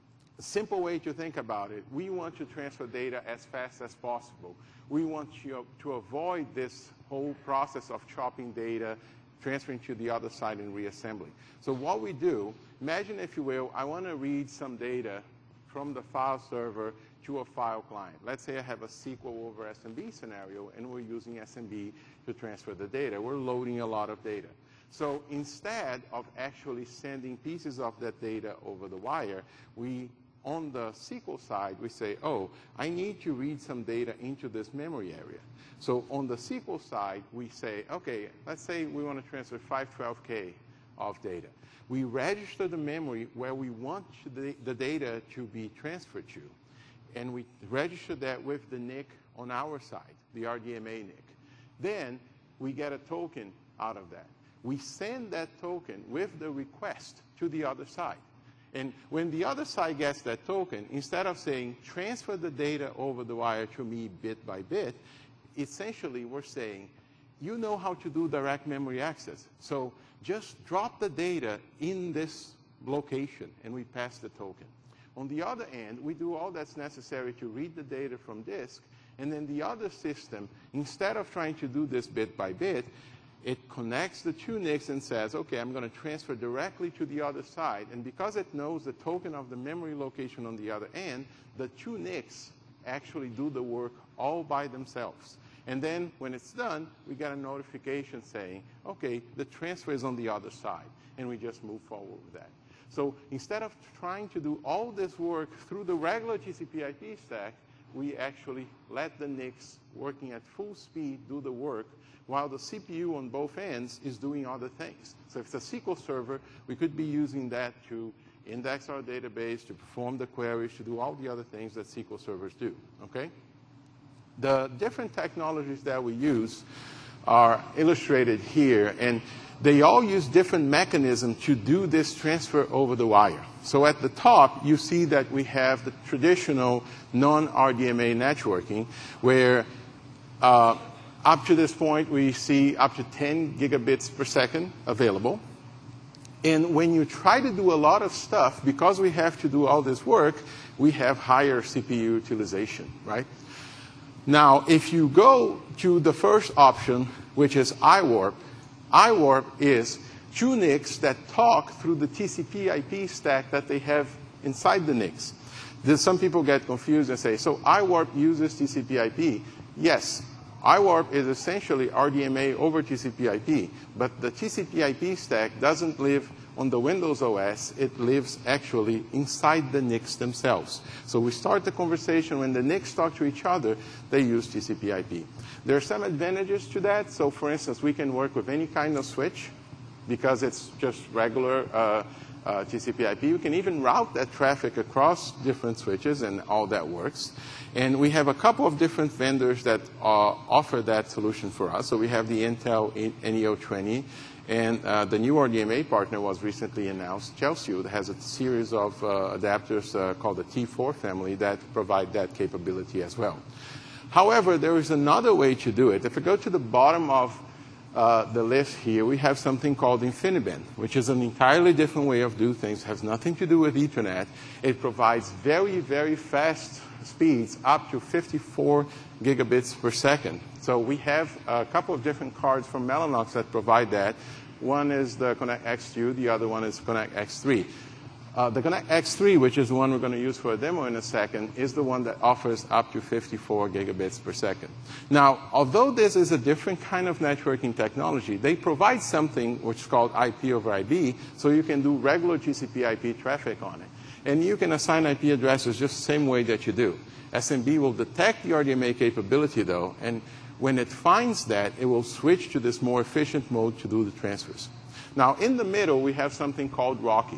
a simple way to think about it, we want to transfer data as fast as possible. We want you to avoid this whole process of chopping data, transferring to the other side and reassembling. So what we do, imagine, if you will, I want to read some data from the file server to a file client. Let's say I have a S Q L over S M B scenario, and we're using S M B to transfer the data. We're loading a lot of data. So instead of actually sending pieces of that data over the wire, we, on the S Q L side, we say, oh, I need to read some data into this memory area. So on the S Q L side, we say, okay, let's say we want to transfer five twelve K of data. We register the memory where we want the, the data to be transferred to, and we register that with the N I C on our side, the R D M A N I C. Then we get a token out of that. We send that token with the request to the other side. And when the other side gets that token, instead of saying, transfer the data over the wire to me bit by bit, essentially we're saying, you know how to do direct memory access. So just drop the data in this location, and we pass the token. On the other end, we do all that's necessary to read the data from disk, and then the other system, instead of trying to do this bit by bit, it connects the two N I Cs and says, okay, I'm going to transfer directly to the other side. And because it knows the token of the memory location on the other end, the two N I Cs actually do the work all by themselves. And then when it's done, we get a notification saying, okay, the transfer is on the other side. And we just move forward with that. So instead of trying to do all this work through the regular T C P I P stack, we actually let the N I Cs working at full speed do the work, while the C P U on both ends is doing other things. So if it's a S Q L server, we could be using that to index our database, to perform the queries, to do all the other things that S Q L servers do, okay? The different technologies that we use are illustrated here, and they all use different mechanisms to do this transfer over the wire. So at the top, you see that we have the traditional non-R D M A networking, where uh, up to this point, we see up to ten gigabits per second available. And when you try to do a lot of stuff, because we have to do all this work, we have higher C P U utilization, right? Now, if you go to the first option, which is I warp, I warp is two N I Cs that talk through the T C P I P stack that they have inside the N I Cs. Then some people get confused and say, so I warp uses T C P I P. Yes, I warp is essentially R D M A over T C P I P, but the T C P I P stack doesn't live on the Windows O S. It lives actually inside the N I Cs themselves. So we start the conversation when the N I Cs talk to each other, they use T C P I P. There are some advantages to that. So for instance, we can work with any kind of switch because it's just regular uh, uh, T C P I P. We can even route that traffic across different switches, and all that works. And we have a couple of different vendors that uh, offer that solution for us. So we have the Intel N E O twenty, and uh, the new R D M A partner was recently announced, Chelsea, that has a series of uh, adapters uh, called the T four family that provide that capability as well. However, there is another way to do it. If we go to the bottom of uh, the list here, we have something called InfiniBand, which is an entirely different way of doing things. It has nothing to do with Ethernet. It provides very, very fast speeds, up to fifty-four gigabits per second. So we have a couple of different cards from Mellanox that provide that. One is the Connect X two, the other one is Connect X three. Uh, the Connect X three, which is the one we're going to use for a demo in a second, is the one that offers up to fifty-four gigabits per second. Now, although this is a different kind of networking technology, they provide something which is called I P over I B, so you can do regular T C P I P traffic on it. And you can assign I P addresses just the same way that you do. S M B will detect the R D M A capability, though, and when it finds that, it will switch to this more efficient mode to do the transfers. Now, in the middle, we have something called RoCE,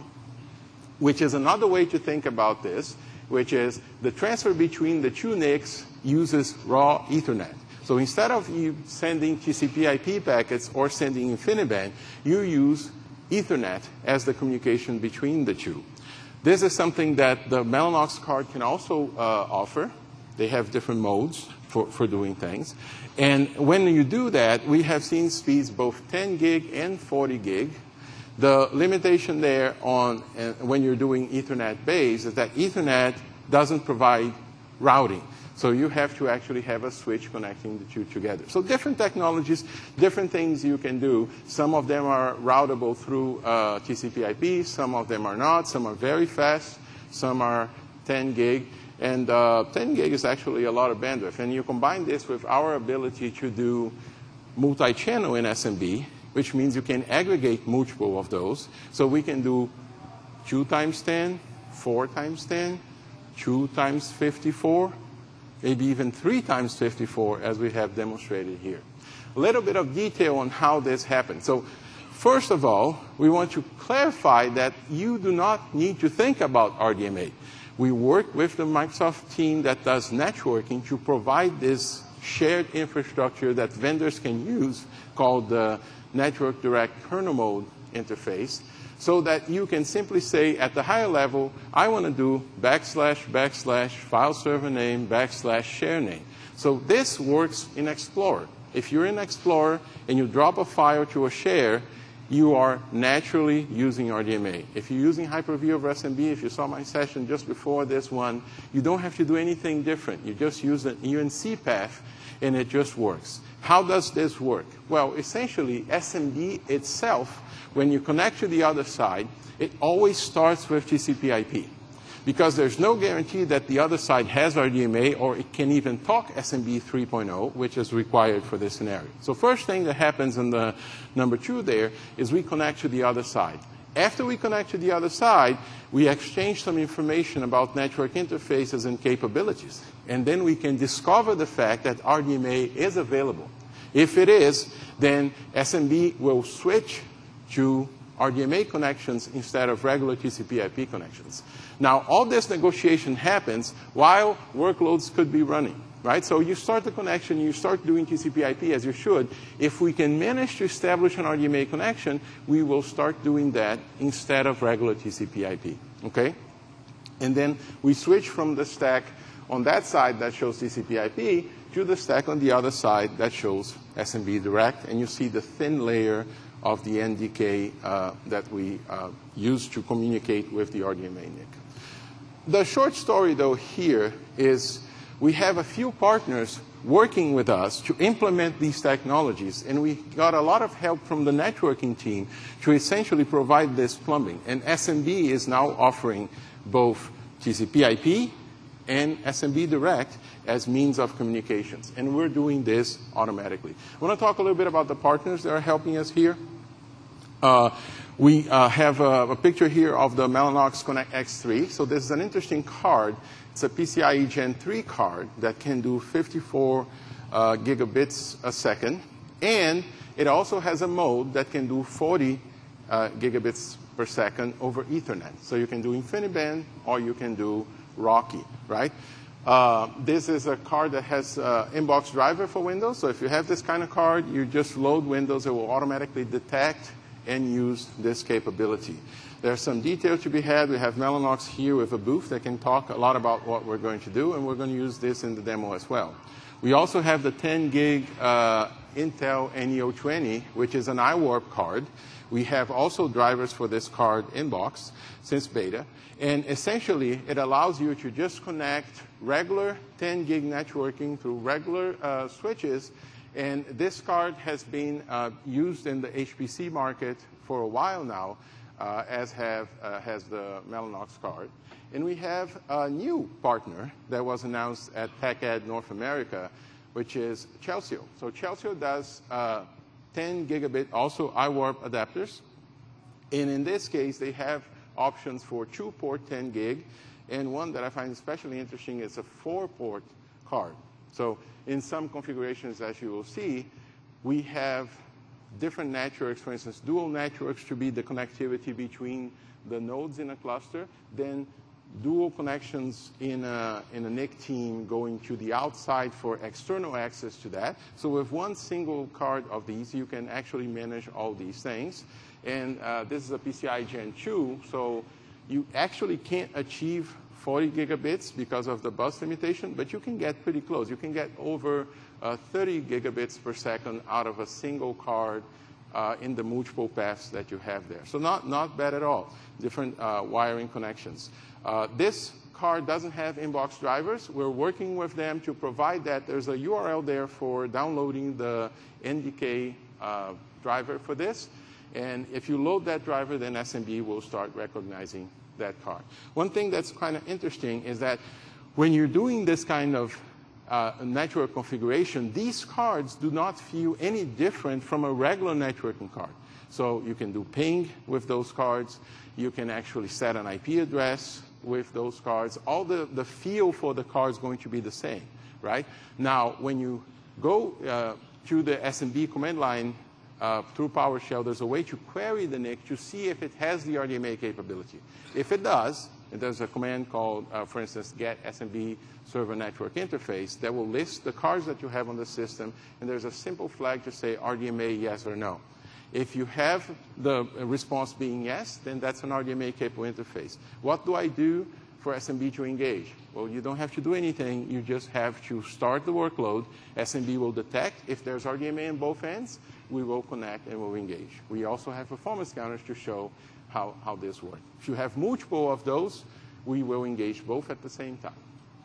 which is another way to think about this, which is the transfer between the two N I Cs uses raw Ethernet. So instead of you sending T C P I P packets or sending InfiniBand, you use Ethernet as the communication between the two. This is something that the Mellanox card can also uh, offer. They have different modes for, for doing things. And when you do that, we have seen speeds both ten gig and forty gig. The limitation there on uh, when you're doing Ethernet base is that Ethernet doesn't provide routing. So you have to actually have a switch connecting the two together. So different technologies, different things you can do. Some of them are routable through uh, T C P I P. Some of them are not. Some are very fast. Some are ten gig. And uh, ten gig is actually a lot of bandwidth. And you combine this with our ability to do multi-channel in S M B, which means you can aggregate multiple of those. So we can do two times ten, four times ten, two times fifty-four, maybe even three times fifty-four, as we have demonstrated here. A little bit of detail on how this happens. So first of all, we want to clarify that you do not need to think about R D M A. We work with the Microsoft team that does networking to provide this shared infrastructure that vendors can use called the Network Direct Kernel Mode interface, so that you can simply say at the higher level, I want to do backslash, backslash, file server name, backslash, share name. So this works in Explorer. If you're in Explorer and you drop a file to a share, you are naturally using R D M A. If you're using Hyper-V over S M B, if you saw my session just before this one, you don't have to do anything different. You just use an U N C path, and it just works. How does this work? Well, essentially, S M B itself, when you connect to the other side, it always starts with T C P I P. Because there's no guarantee that the other side has R D M A or it can even talk S M B three point oh, which is required for this scenario. So first thing that happens in the number two there is we connect to the other side. After we connect to the other side, we exchange some information about network interfaces and capabilities. And then we can discover the fact that R D M A is available. If it is, then S M B will switch to R D M A connections instead of regular T C P I P connections. Now, all this negotiation happens while workloads could be running, right? So you start the connection, you start doing T C P I P as you should. If we can manage to establish an R D M A connection, we will start doing that instead of regular T C P I P, okay? And then we switch from the stack on that side that shows T C P I P to the stack on the other side that shows S M B Direct, and you see the thin layer of the N D K uh, that we uh, use to communicate with the R D M A N I C. The short story, though, here is we have a few partners working with us to implement these technologies, and we got a lot of help from the networking team to essentially provide this plumbing. And S M B is now offering both T C P I P and S M B Direct as means of communications. And we're doing this automatically. I want to talk a little bit about the partners that are helping us here. Uh, we uh, have a, a picture here of the Mellanox Connect X three. So this is an interesting card. It's a PCIe Gen three card that can do fifty-four uh, gigabits a second. And it also has a mode that can do forty uh, gigabits per second over Ethernet. So you can do InfiniBand or you can do RoCE, right? Uh, this is a card that has uh, inbox driver for Windows. So if you have this kind of card, you just load Windows. It will automatically detect and use this capability. There's some detail to be had. We have Mellanox here with a booth that can talk a lot about what we're going to do, and we're going to use this in the demo as well. We also have the ten gig uh, Intel N E O twenty, which is an I warp card. We have also drivers for this card in box since beta. And essentially, it allows you to just connect regular ten gig networking through regular uh, switches. And this card has been uh, used in the H P C market for a while now, uh, as have, uh, has the Mellanox card. And we have a new partner that was announced at TechEd North America, which is Chelsio. So Chelsio does uh, ten gigabit also I warp adapters. And in this case, they have options for two port ten gig. And one that I find especially interesting is a four port card. So in some configurations, as you will see, we have different networks, for instance, dual networks to be the connectivity between the nodes in a cluster, then dual connections in a, in a N I C team going to the outside for external access to that. So with one single card of these, you can actually manage all these things. And uh, this is a P C I Gen two, so you actually can't achieve forty gigabits because of the bus limitation, but you can get pretty close. You can get over uh, thirty gigabits per second out of a single card uh, in the multiple paths that you have there. So not, not bad at all, different uh, wiring connections. Uh, this card doesn't have inbox drivers. We're working with them to provide that. There's a U R L there for downloading the N D K uh, driver for this. And if you load that driver, then S M B will start recognizing that card. One thing that's kind of interesting is that when you're doing this kind of uh, network configuration, these cards do not feel any different from a regular networking card. So you can do ping with those cards. You can actually set an I P address with those cards. All the, the feel for the card is going to be the same, right? Now, when you go uh, to the S M B command line uh, through PowerShell, there's a way to query the N I C to see if it has the R D M A capability. If it does, and there's a command called, uh, for instance, get S M B server network interface that will list the cards that you have on the system, and there's a simple flag to say R D M A yes or no. If you have the response being yes, then that's an R D M A capable interface. What do I do for S M B to engage? Well, you don't have to do anything. You just have to start the workload. S M B will detect. If there's R D M A on both ends, we will connect and we'll engage. We also have performance counters to show how, how this works. If you have multiple of those, we will engage both at the same time.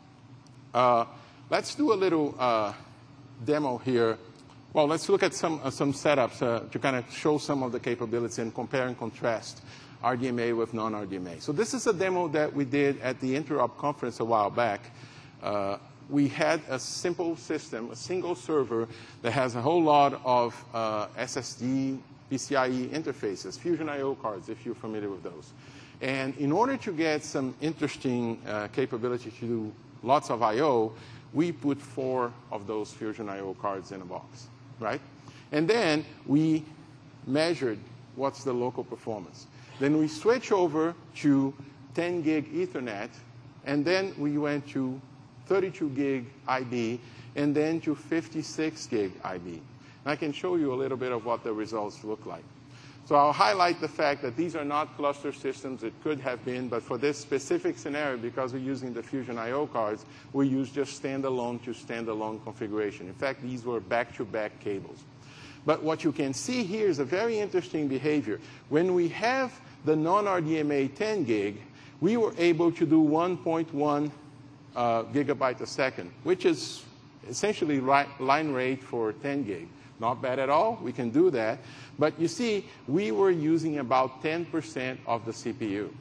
Uh, let's do a little uh, demo here. Well, let's look at some, uh, some setups uh, to kind of show some of the capabilities and compare and contrast R D M A with non-R D M A. So this is a demo that we did at the Interop conference a while back. Uh, we had a simple system, a single server that has a whole lot of uh, S S D, PCIe interfaces, Fusion I O cards, if you're familiar with those. And in order to get some interesting uh, capability to do lots of I O, we put four of those Fusion I O cards in a box, right? And then we measured what's the local performance. Then we switch over to ten gig Ethernet, and then we went to thirty-two gig I B, and then to fifty-six gig I B. And I can show you a little bit of what the results look like. So I'll highlight the fact that these are not cluster systems. It could have been, but for this specific scenario, because we're using the Fusion I O cards, we use just standalone to standalone configuration. In fact, these were back-to-back cables. But what you can see here is a very interesting behavior. When we have the non-R D M A ten gig, we were able to do one point one uh, gigabyte a second, which is essentially line rate for ten gig. Not bad at all. We can do that. But you see, we were using about ten percent of the C P U.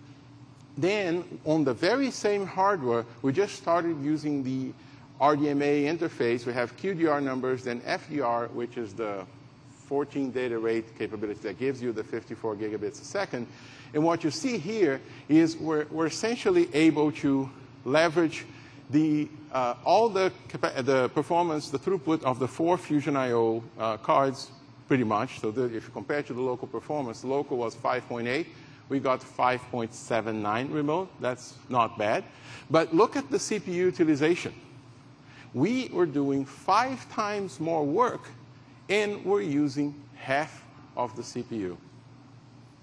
Then, on the very same hardware, we just started using the R D M A interface. We have Q D R numbers, then F D R, which is the fourteen data rate capability that gives you the fifty-four gigabits a second. And what you see here is we're, we're essentially able to leverage the, uh, all the, the performance, the throughput of the four Fusion I O uh, cards pretty much. So the, if you compare to the local performance, the local was five point eight. We got five point seven nine remote. That's not bad. But look at the C P U utilization. We were doing five times more work, and we're using half of the C P U.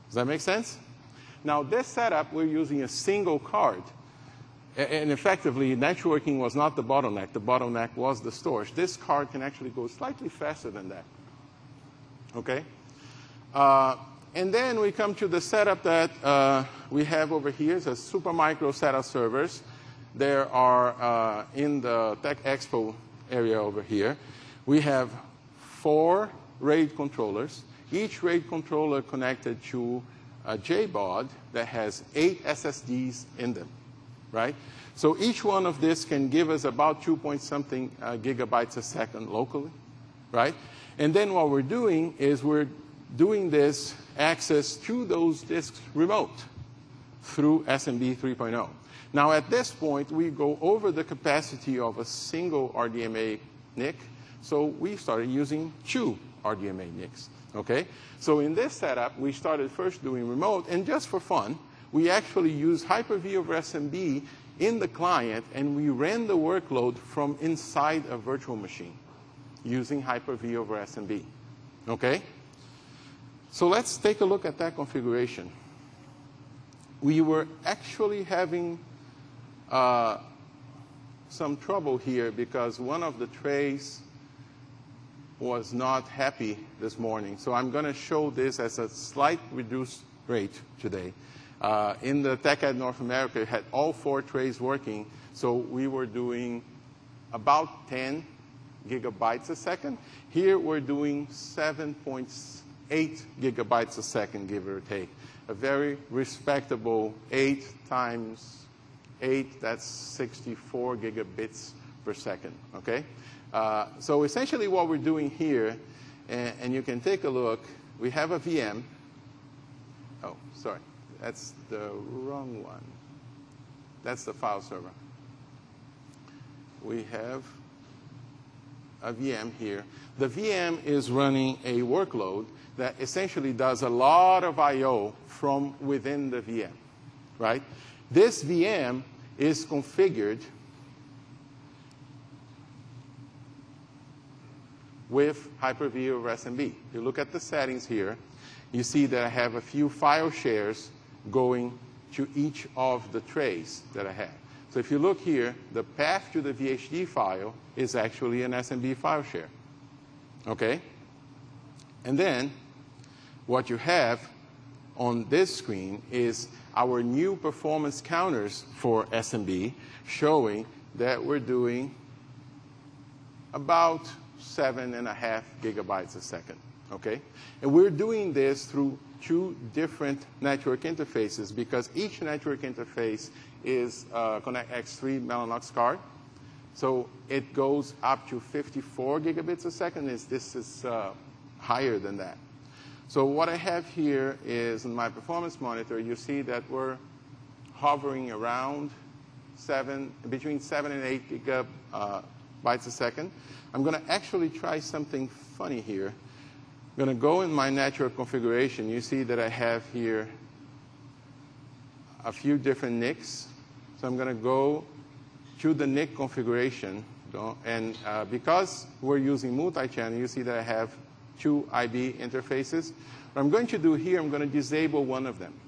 Does that make sense? Now, this setup, we're using a single card. And effectively, networking was not the bottleneck. The bottleneck was the storage. This card can actually go slightly faster than that. Okay? Uh, and then we come to the setup that uh, we have over here. It's a Supermicro set of servers. There are, uh, in the Tech Expo area over here, we have four RAID controllers. Each RAID controller connected to a J BOD that has eight S S Ds in them, right? So each one of this can give us about two point something uh, gigabytes a second locally, right? And then what we're doing is we're doing this access to those disks remote through S M B three point oh. Now at this point, we go over the capacity of a single R D M A N I C, so we started using two R D M A N I Cs. Okay? So in this setup, we started first doing remote, and just for fun, we actually used Hyper-V over S M B in the client, and we ran the workload from inside a virtual machine using Hyper-V over S M B. Okay? So let's take a look at that configuration. We were actually having uh, some trouble here because one of the trays was not happy this morning. So I'm going to show this as a slight reduced rate today. Uh, in the TechEd North America, it had all four trays working, so we were doing about ten gigabytes a second. Here we're doing seven point eight gigabytes a second, give or take. A very respectable eight times eight, that's sixty-four gigabits per second, okay? Uh, so essentially what we're doing here, and, and you can take a look, we have a V M. Oh, sorry, that's the wrong one. That's the file server. We have a V M here. The V M is running a workload that essentially does a lot of I O from within the V M, right? This V M is configured with Hyper-V over S M B. You look at the settings here, you see that I have a few file shares going to each of the trays that I have. So if you look here, the path to the V H D file is actually an S M B file share. Okay? And then what you have on this screen is our new performance counters for S M B showing that we're doing about seven and a half gigabytes a second, okay? And we're doing this through two different network interfaces because each network interface is a Connect X three Mellanox card. So it goes up to fifty-four gigabits a second. This is uh, higher than that. So what I have here is in my performance monitor, you see that we're hovering around seven, between seven and eight gigabytes uh, a second. I'm going to actually try something funny here. I'm going to go in my network configuration. You see that I have here a few different N I Cs. So I'm going to go to the N I C configuration. And uh, because we're using multi-channel, you see that I have two I B interfaces. What I'm going to do here, I'm going to disable one of them.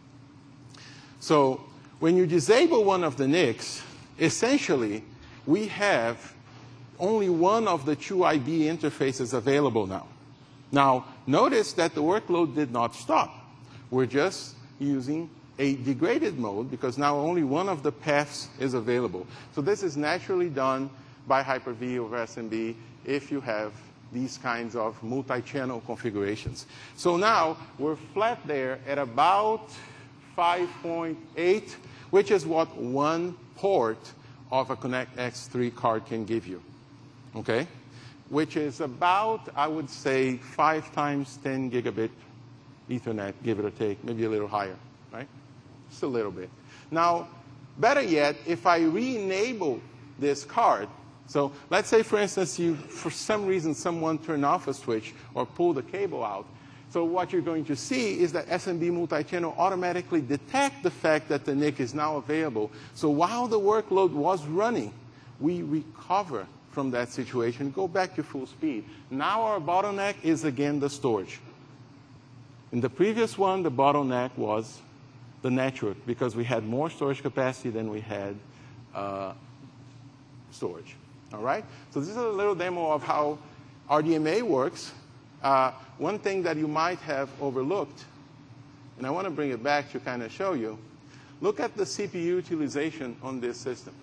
So when you disable one of the N I Cs, essentially, we have only one of the two I B interfaces available now. Now, notice that the workload did not stop. We're just using a degraded mode because now only one of the paths is available. So this is naturally done by Hyper-V over S M B if you have these kinds of multi-channel configurations. So now we're flat there at about five point eight, which is what one port of a Connect X three card can give you, okay? Which is about, I would say, five times ten gigabit Ethernet, give it or take, maybe a little higher, right? Just a little bit. Now, better yet, if I re-enable this card, so let's say, for instance, you, for some reason, someone turned off a switch or pulled the cable out. So what you're going to see is that S M B multi-channel automatically detect the fact that the N I C is now available. So while the workload was running, we recover from that situation, go back to full speed. Now our bottleneck is again the storage. In the previous one, the bottleneck was the network because we had more storage capacity than we had uh, storage. All right? So this is a little demo of how R D M A works. Uh, one thing that you might have overlooked, and I want to bring it back to kind of show you, look at the C P U utilization on this system.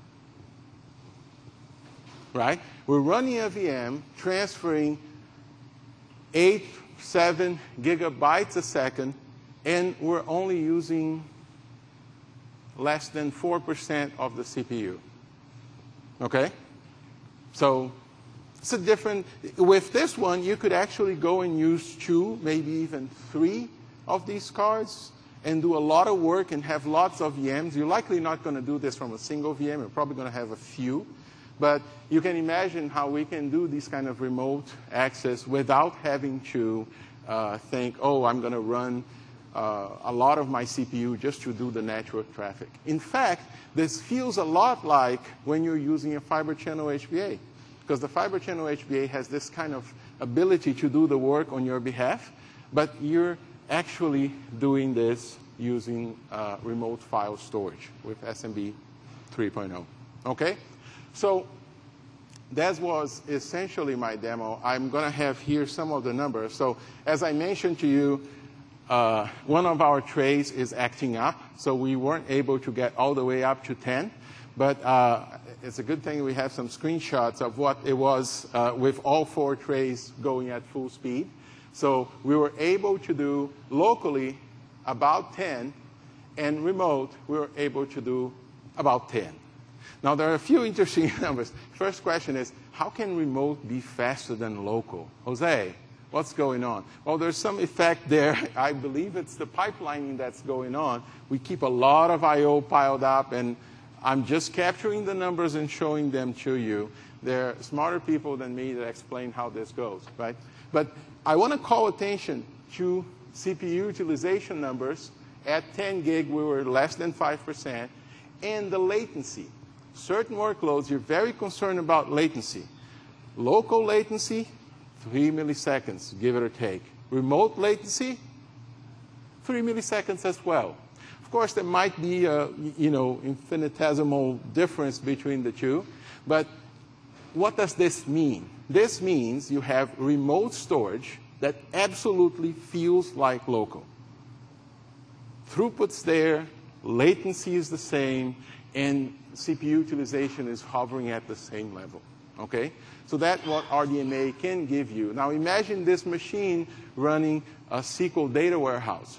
Right? We're running a V M transferring eight, seven gigabytes a second, and we're only using less than four percent of the C P U. Okay? So it's a different, with this one, you could actually go and use two, maybe even three of these cards and do a lot of work and have lots of V Ms. You're likely not going to do this from a single V M. You're probably going to have a few. But you can imagine how we can do this kind of remote access without having to uh, think, oh, I'm going to run uh, a lot of my C P U just to do the network traffic. In fact, this feels a lot like when you're using a fiber channel H B A, because the fiber channel H B A has this kind of ability to do the work on your behalf, but you're actually doing this using uh, remote file storage with S M B three point oh. Okay? So that was essentially my demo. I'm going to have here some of the numbers. So as I mentioned to you, uh, one of our trays is acting up. So we weren't able to get all the way up to ten. But uh, it's a good thing we have some screenshots of what it was uh, with all four trays going at full speed. So we were able to do locally about ten, and remote we were able to do about ten. Now, there are a few interesting numbers. First question is, how can remote be faster than local? Jose, what's going on? Well, there's some effect there. I believe it's the pipelining that's going on. We keep a lot of I O piled up, and I'm just capturing the numbers and showing them to you. There are smarter people than me that explain how this goes, right? But I want to call attention to C P U utilization numbers. At ten gig, we were less than five percent. And the latency. Certain workloads, you're very concerned about latency. Local latency, three milliseconds, give it or take. Remote latency, three milliseconds as well. Of course, there might be a you know, infinitesimal difference between the two, but what does this mean? This means you have remote storage that absolutely feels like local. Throughput's there, latency is the same, and C P U utilization is hovering at the same level. Okay? So that's what R D M A can give you. Now imagine this machine running a S Q L data warehouse,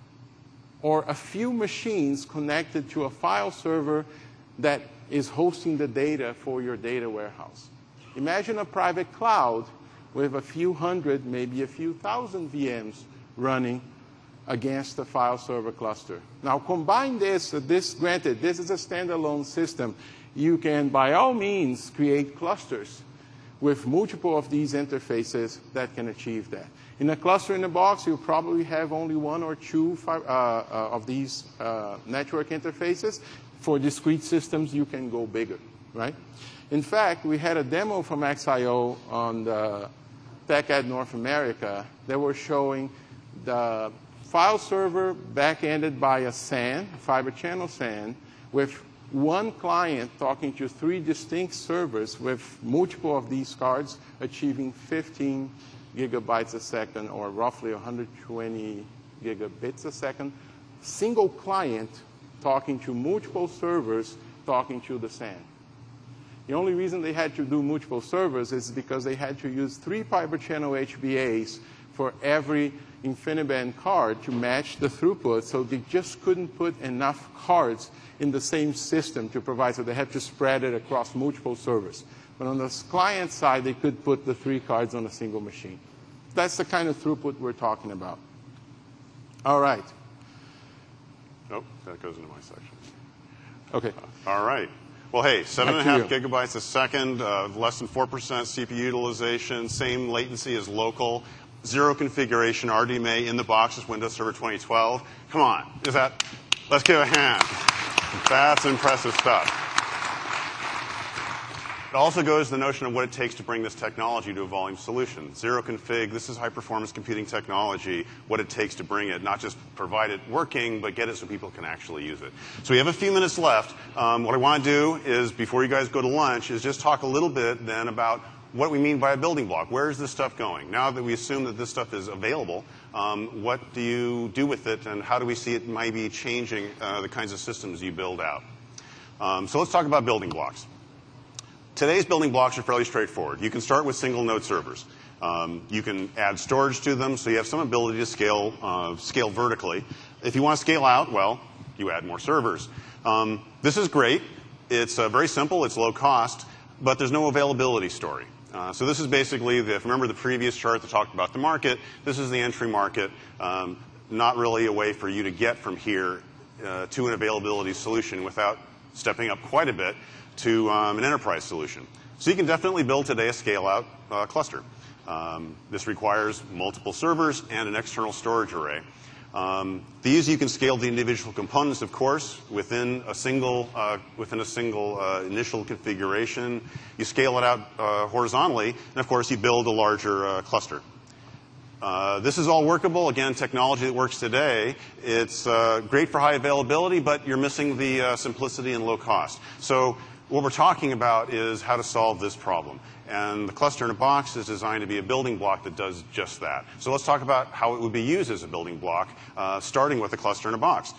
or a few machines connected to a file server that is hosting the data for your data warehouse. Imagine a private cloud with a few hundred, maybe a few thousand V Ms running against a file server cluster. Now combine this, uh, this granted, this is a standalone system. You can, by all means, create clusters with multiple of these interfaces that can achieve that. In a cluster in a box, you'll probably have only one or two uh, uh, of these uh, network interfaces. For discrete systems, you can go bigger, right? In fact, we had a demo from X I O on the TechEd North America that were showing the file server back-ended by a S A N, fiber channel S A N, with one client talking to three distinct servers with multiple of these cards achieving fifteen gigabytes a second, or roughly one hundred twenty gigabits a second. Single client talking to multiple servers talking to the S A N. The only reason they had to do multiple servers is because they had to use three fiber channel H B As for every InfiniBand card to match the throughput, so they just couldn't put enough cards in the same system to provide, so they had to spread it across multiple servers. But on the client side, they could put the three cards on a single machine. That's the kind of throughput we're talking about. All right. Nope, that goes into my section. Okay. Uh, all right. Well, hey, seven and a half you. gigabytes a second, uh, less than four percent C P U utilization, same latency as local, zero configuration, R D M A in the box is Windows Server twenty twelve. Come on, is that? Let's give a hand. That's impressive stuff. It also goes to the notion of what it takes to bring this technology to a volume solution. Zero config, this is high-performance computing technology, what it takes to bring it, not just provide it working, but get it so people can actually use it. So we have a few minutes left. Um, what I want to do is, before you guys go to lunch, is just talk a little bit then about what we mean by a building block. Where is this stuff going? Now that we assume that this stuff is available, um, what do you do with it, and how do we see it maybe changing uh, the kinds of systems you build out? Um, so let's talk about building blocks. Today's building blocks are fairly straightforward. You can start with single node servers. Um, you can add storage to them, so you have some ability to scale, uh, scale vertically. If you want to scale out, well, you add more servers. Um, this is great. It's uh, very simple. It's low cost, but there's no availability story. Uh, so this is basically, the, if you remember the previous chart that talked about the market, this is the entry market. Um, not really a way for you to get from here uh, to an availability solution without stepping up quite a bit to um, an enterprise solution. So you can definitely build today a scale-out uh, cluster. Um, this requires multiple servers and an external storage array. Um, these you can scale the individual components, of course, within a single uh, within a single uh, initial configuration. You scale it out uh, horizontally, and of course you build a larger uh, cluster. Uh, this is all workable. Again, technology that works today. It's uh, great for high availability, but you're missing the uh, simplicity and low cost. So what we're talking about is how to solve this problem. And the cluster in a box is designed to be a building block that does just that. So let's talk about how it would be used as a building block, uh, starting with a cluster in a box.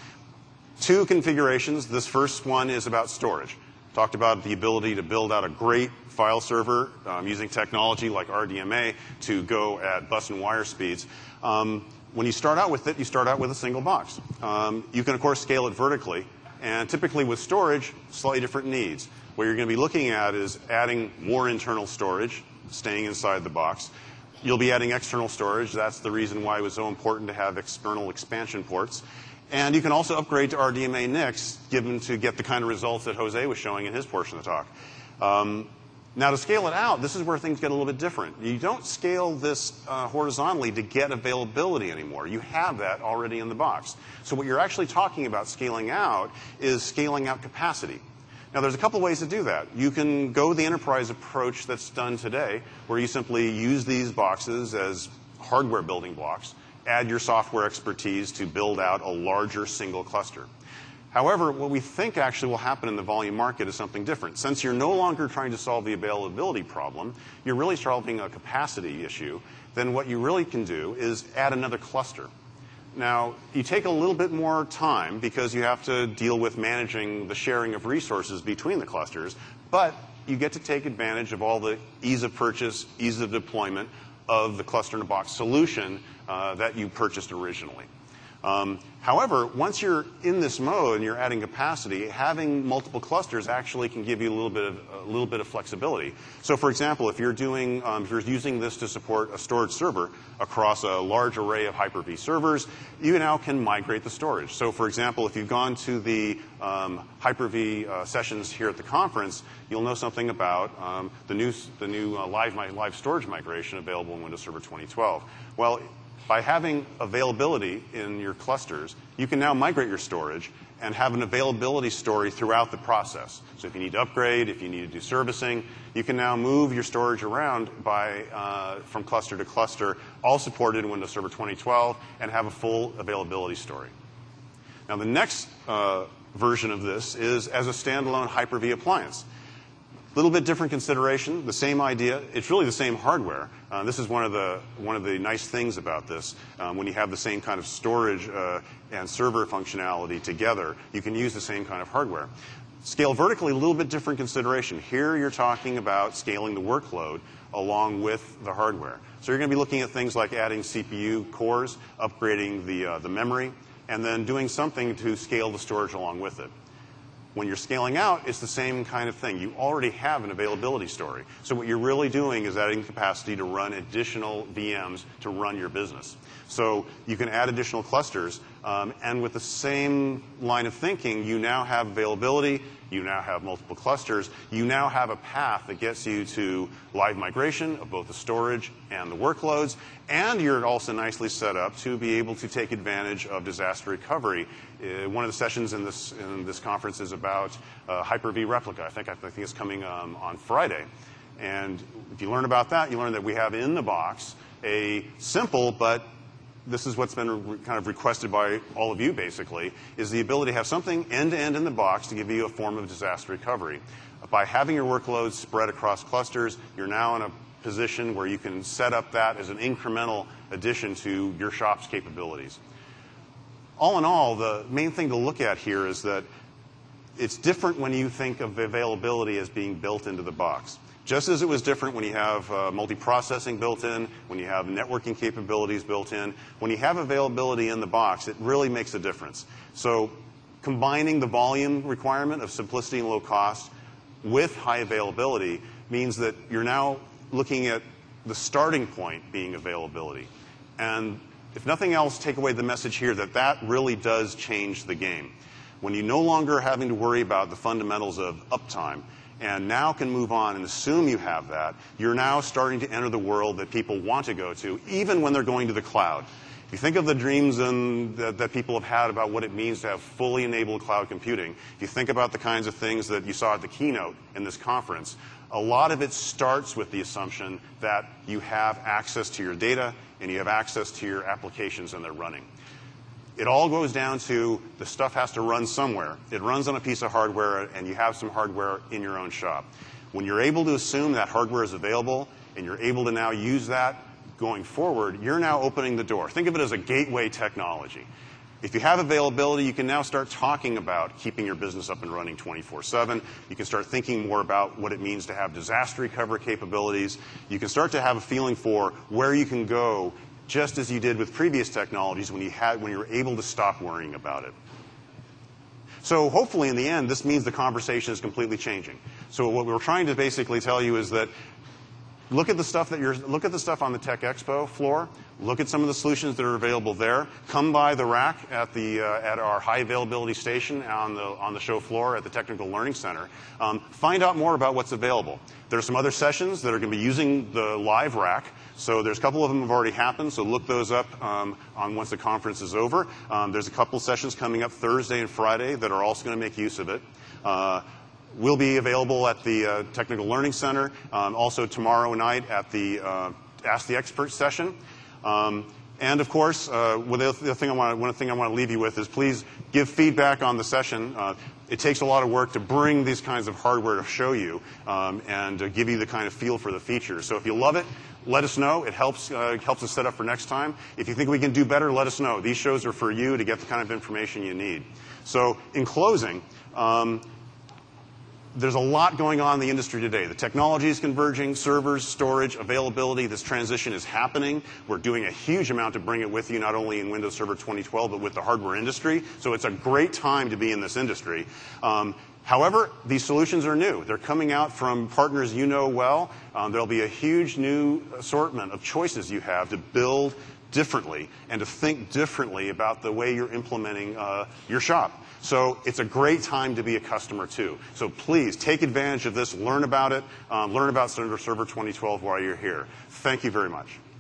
Two configurations. This first one is about storage. Talked about the ability to build out a great file server um, using technology like R D M A to go at bus and wire speeds. Um, when you start out with it, you start out with a single box. Um, you can, of course, scale it vertically. And typically with storage, slightly different needs. What you're going to be looking at is adding more internal storage, staying inside the box. You'll be adding external storage. That's the reason why it was so important to have external expansion ports. And you can also upgrade to R D M A N I Cs given to get the kind of results that Jose was showing in his portion of the talk. Um, now, to scale it out, this is where things get a little bit different. You don't scale this uh, horizontally to get availability anymore. You have that already in the box. So what you're actually talking about scaling out is scaling out capacity. Now, there's a couple ways to do that. You can go the enterprise approach that's done today, where you simply use these boxes as hardware building blocks, add your software expertise to build out a larger single cluster. However, what we think actually will happen in the volume market is something different. Since you're no longer trying to solve the availability problem, you're really solving a capacity issue, then what you really can do is add another cluster. Now, you take a little bit more time because you have to deal with managing the sharing of resources between the clusters, but you get to take advantage of all the ease of purchase, ease of deployment of the cluster-in-a-box solution uh, that you purchased originally. Um, however, once you're in this mode and you're adding capacity, having multiple clusters actually can give you a little bit of a little bit of flexibility. So, for example, if you're doing um, if you're using this to support a storage server across a large array of Hyper-V servers, you now can migrate the storage. So, for example, if you've gone to the um, Hyper-V uh, sessions here at the conference, you'll know something about um, the new the new uh, live live storage migration available in Windows Server twenty twelve. Well, by having availability in your clusters, you can now migrate your storage and have an availability story throughout the process. So if you need to upgrade, if you need to do servicing, you can now move your storage around by, uh, from cluster to cluster, all supported in Windows Server twenty twelve, and have a full availability story. Now, the next uh, version of this is as a standalone Hyper-V appliance. A little bit different consideration, the same idea. It's really the same hardware. Uh, this is one of the one of the nice things about this. Um, when you have the same kind of storage uh, and server functionality together, you can use the same kind of hardware. Scale vertically, a little bit different consideration. Here you're talking about scaling the workload along with the hardware. So you're going to be looking at things like adding C P U cores, upgrading the, uh, the memory, and then doing something to scale the storage along with it. When you're scaling out, it's the same kind of thing. You already have an availability story. So what you're really doing is adding capacity to run additional V Ms to run your business. So you can add additional clusters, um, and with the same line of thinking, you now have availability, you now have multiple clusters, you now have a path that gets you to live migration of both the storage and the workloads, and you're also nicely set up to be able to take advantage of disaster recovery. Uh, one of the sessions in this, in this conference is about uh, Hyper-V Replica. I think, I think it's coming um, on Friday. And if you learn about that, you learn that we have in the box a simple, but this is what's been kind of requested by all of you basically, is the ability to have something end-to-end in the box to give you a form of disaster recovery. By having your workloads spread across clusters, you're now in a position where you can set up that as an incremental addition to your shop's capabilities. All in all, the main thing to look at here is that it's different when you think of availability as being built into the box. Just as it was different when you have uh, multiprocessing built in, when you have networking capabilities built in, when you have availability in the box, it really makes a difference. So combining the volume requirement of simplicity and low cost with high availability means that you're now looking at the starting point being availability. And if nothing else, take away the message here that that really does change the game. When you no longer are having to worry about the fundamentals of uptime, and now can move on and assume you have that, you're now starting to enter the world that people want to go to, even when they're going to the cloud. If you think of the dreams and that, that people have had about what it means to have fully enabled cloud computing, if you think about the kinds of things that you saw at the keynote in this conference, a lot of it starts with the assumption that you have access to your data and you have access to your applications and they're running. It all goes down to the stuff has to run somewhere. It runs on a piece of hardware, and you have some hardware in your own shop. When you're able to assume that hardware is available, and you're able to now use that going forward, you're now opening the door. Think of it as a gateway technology. If you have availability, you can now start talking about keeping your business up and running twenty-four seven. You can start thinking more about what it means to have disaster recovery capabilities. You can start to have a feeling for where you can go, just as you did with previous technologies when you, had, when you were able to stop worrying about it. So hopefully in the end, this means the conversation is completely changing. So what we're trying to basically tell you is that look at the stuff that you're, look at the stuff on the Tech Expo floor. Look at some of the solutions that are available there. Come by the rack at the uh, at our high availability station on the on the show floor at the Technical Learning Center. Um, find out more about what's available. There are some other sessions that are going to be using the live rack. So there's a couple of them have already happened. So look those up um, on once the conference is over. Um, there's a couple sessions coming up Thursday and Friday that are also going to make use of it. Uh, We'll be available at the uh, Technical Learning Center, um, also tomorrow night at the uh, Ask the Expert session. Um, and of course, uh, well, the other thing I want, one thing I want to leave you with is please give feedback on the session. Uh, it takes a lot of work to bring these kinds of hardware to show you um, and uh, give you the kind of feel for the features. So if you love it, let us know. It helps, uh, helps us set up for next time. If you think we can do better, let us know. These shows are for you to get the kind of information you need. So in closing, um, there's a lot going on in the industry today. The technology is converging, servers, storage, availability. This transition is happening. We're doing a huge amount to bring it with you, not only in Windows Server twenty twelve, but with the hardware industry. So it's a great time to be in this industry. Um, However, these solutions are new. They're coming out from partners you know well. Um, there'll be a huge new assortment of choices you have to build differently and to think differently about the way you're implementing uh, your shop. So it's a great time to be a customer too. So please take advantage of this, learn about it, um, learn about Windows Server twenty twelve while you're here. Thank you very much.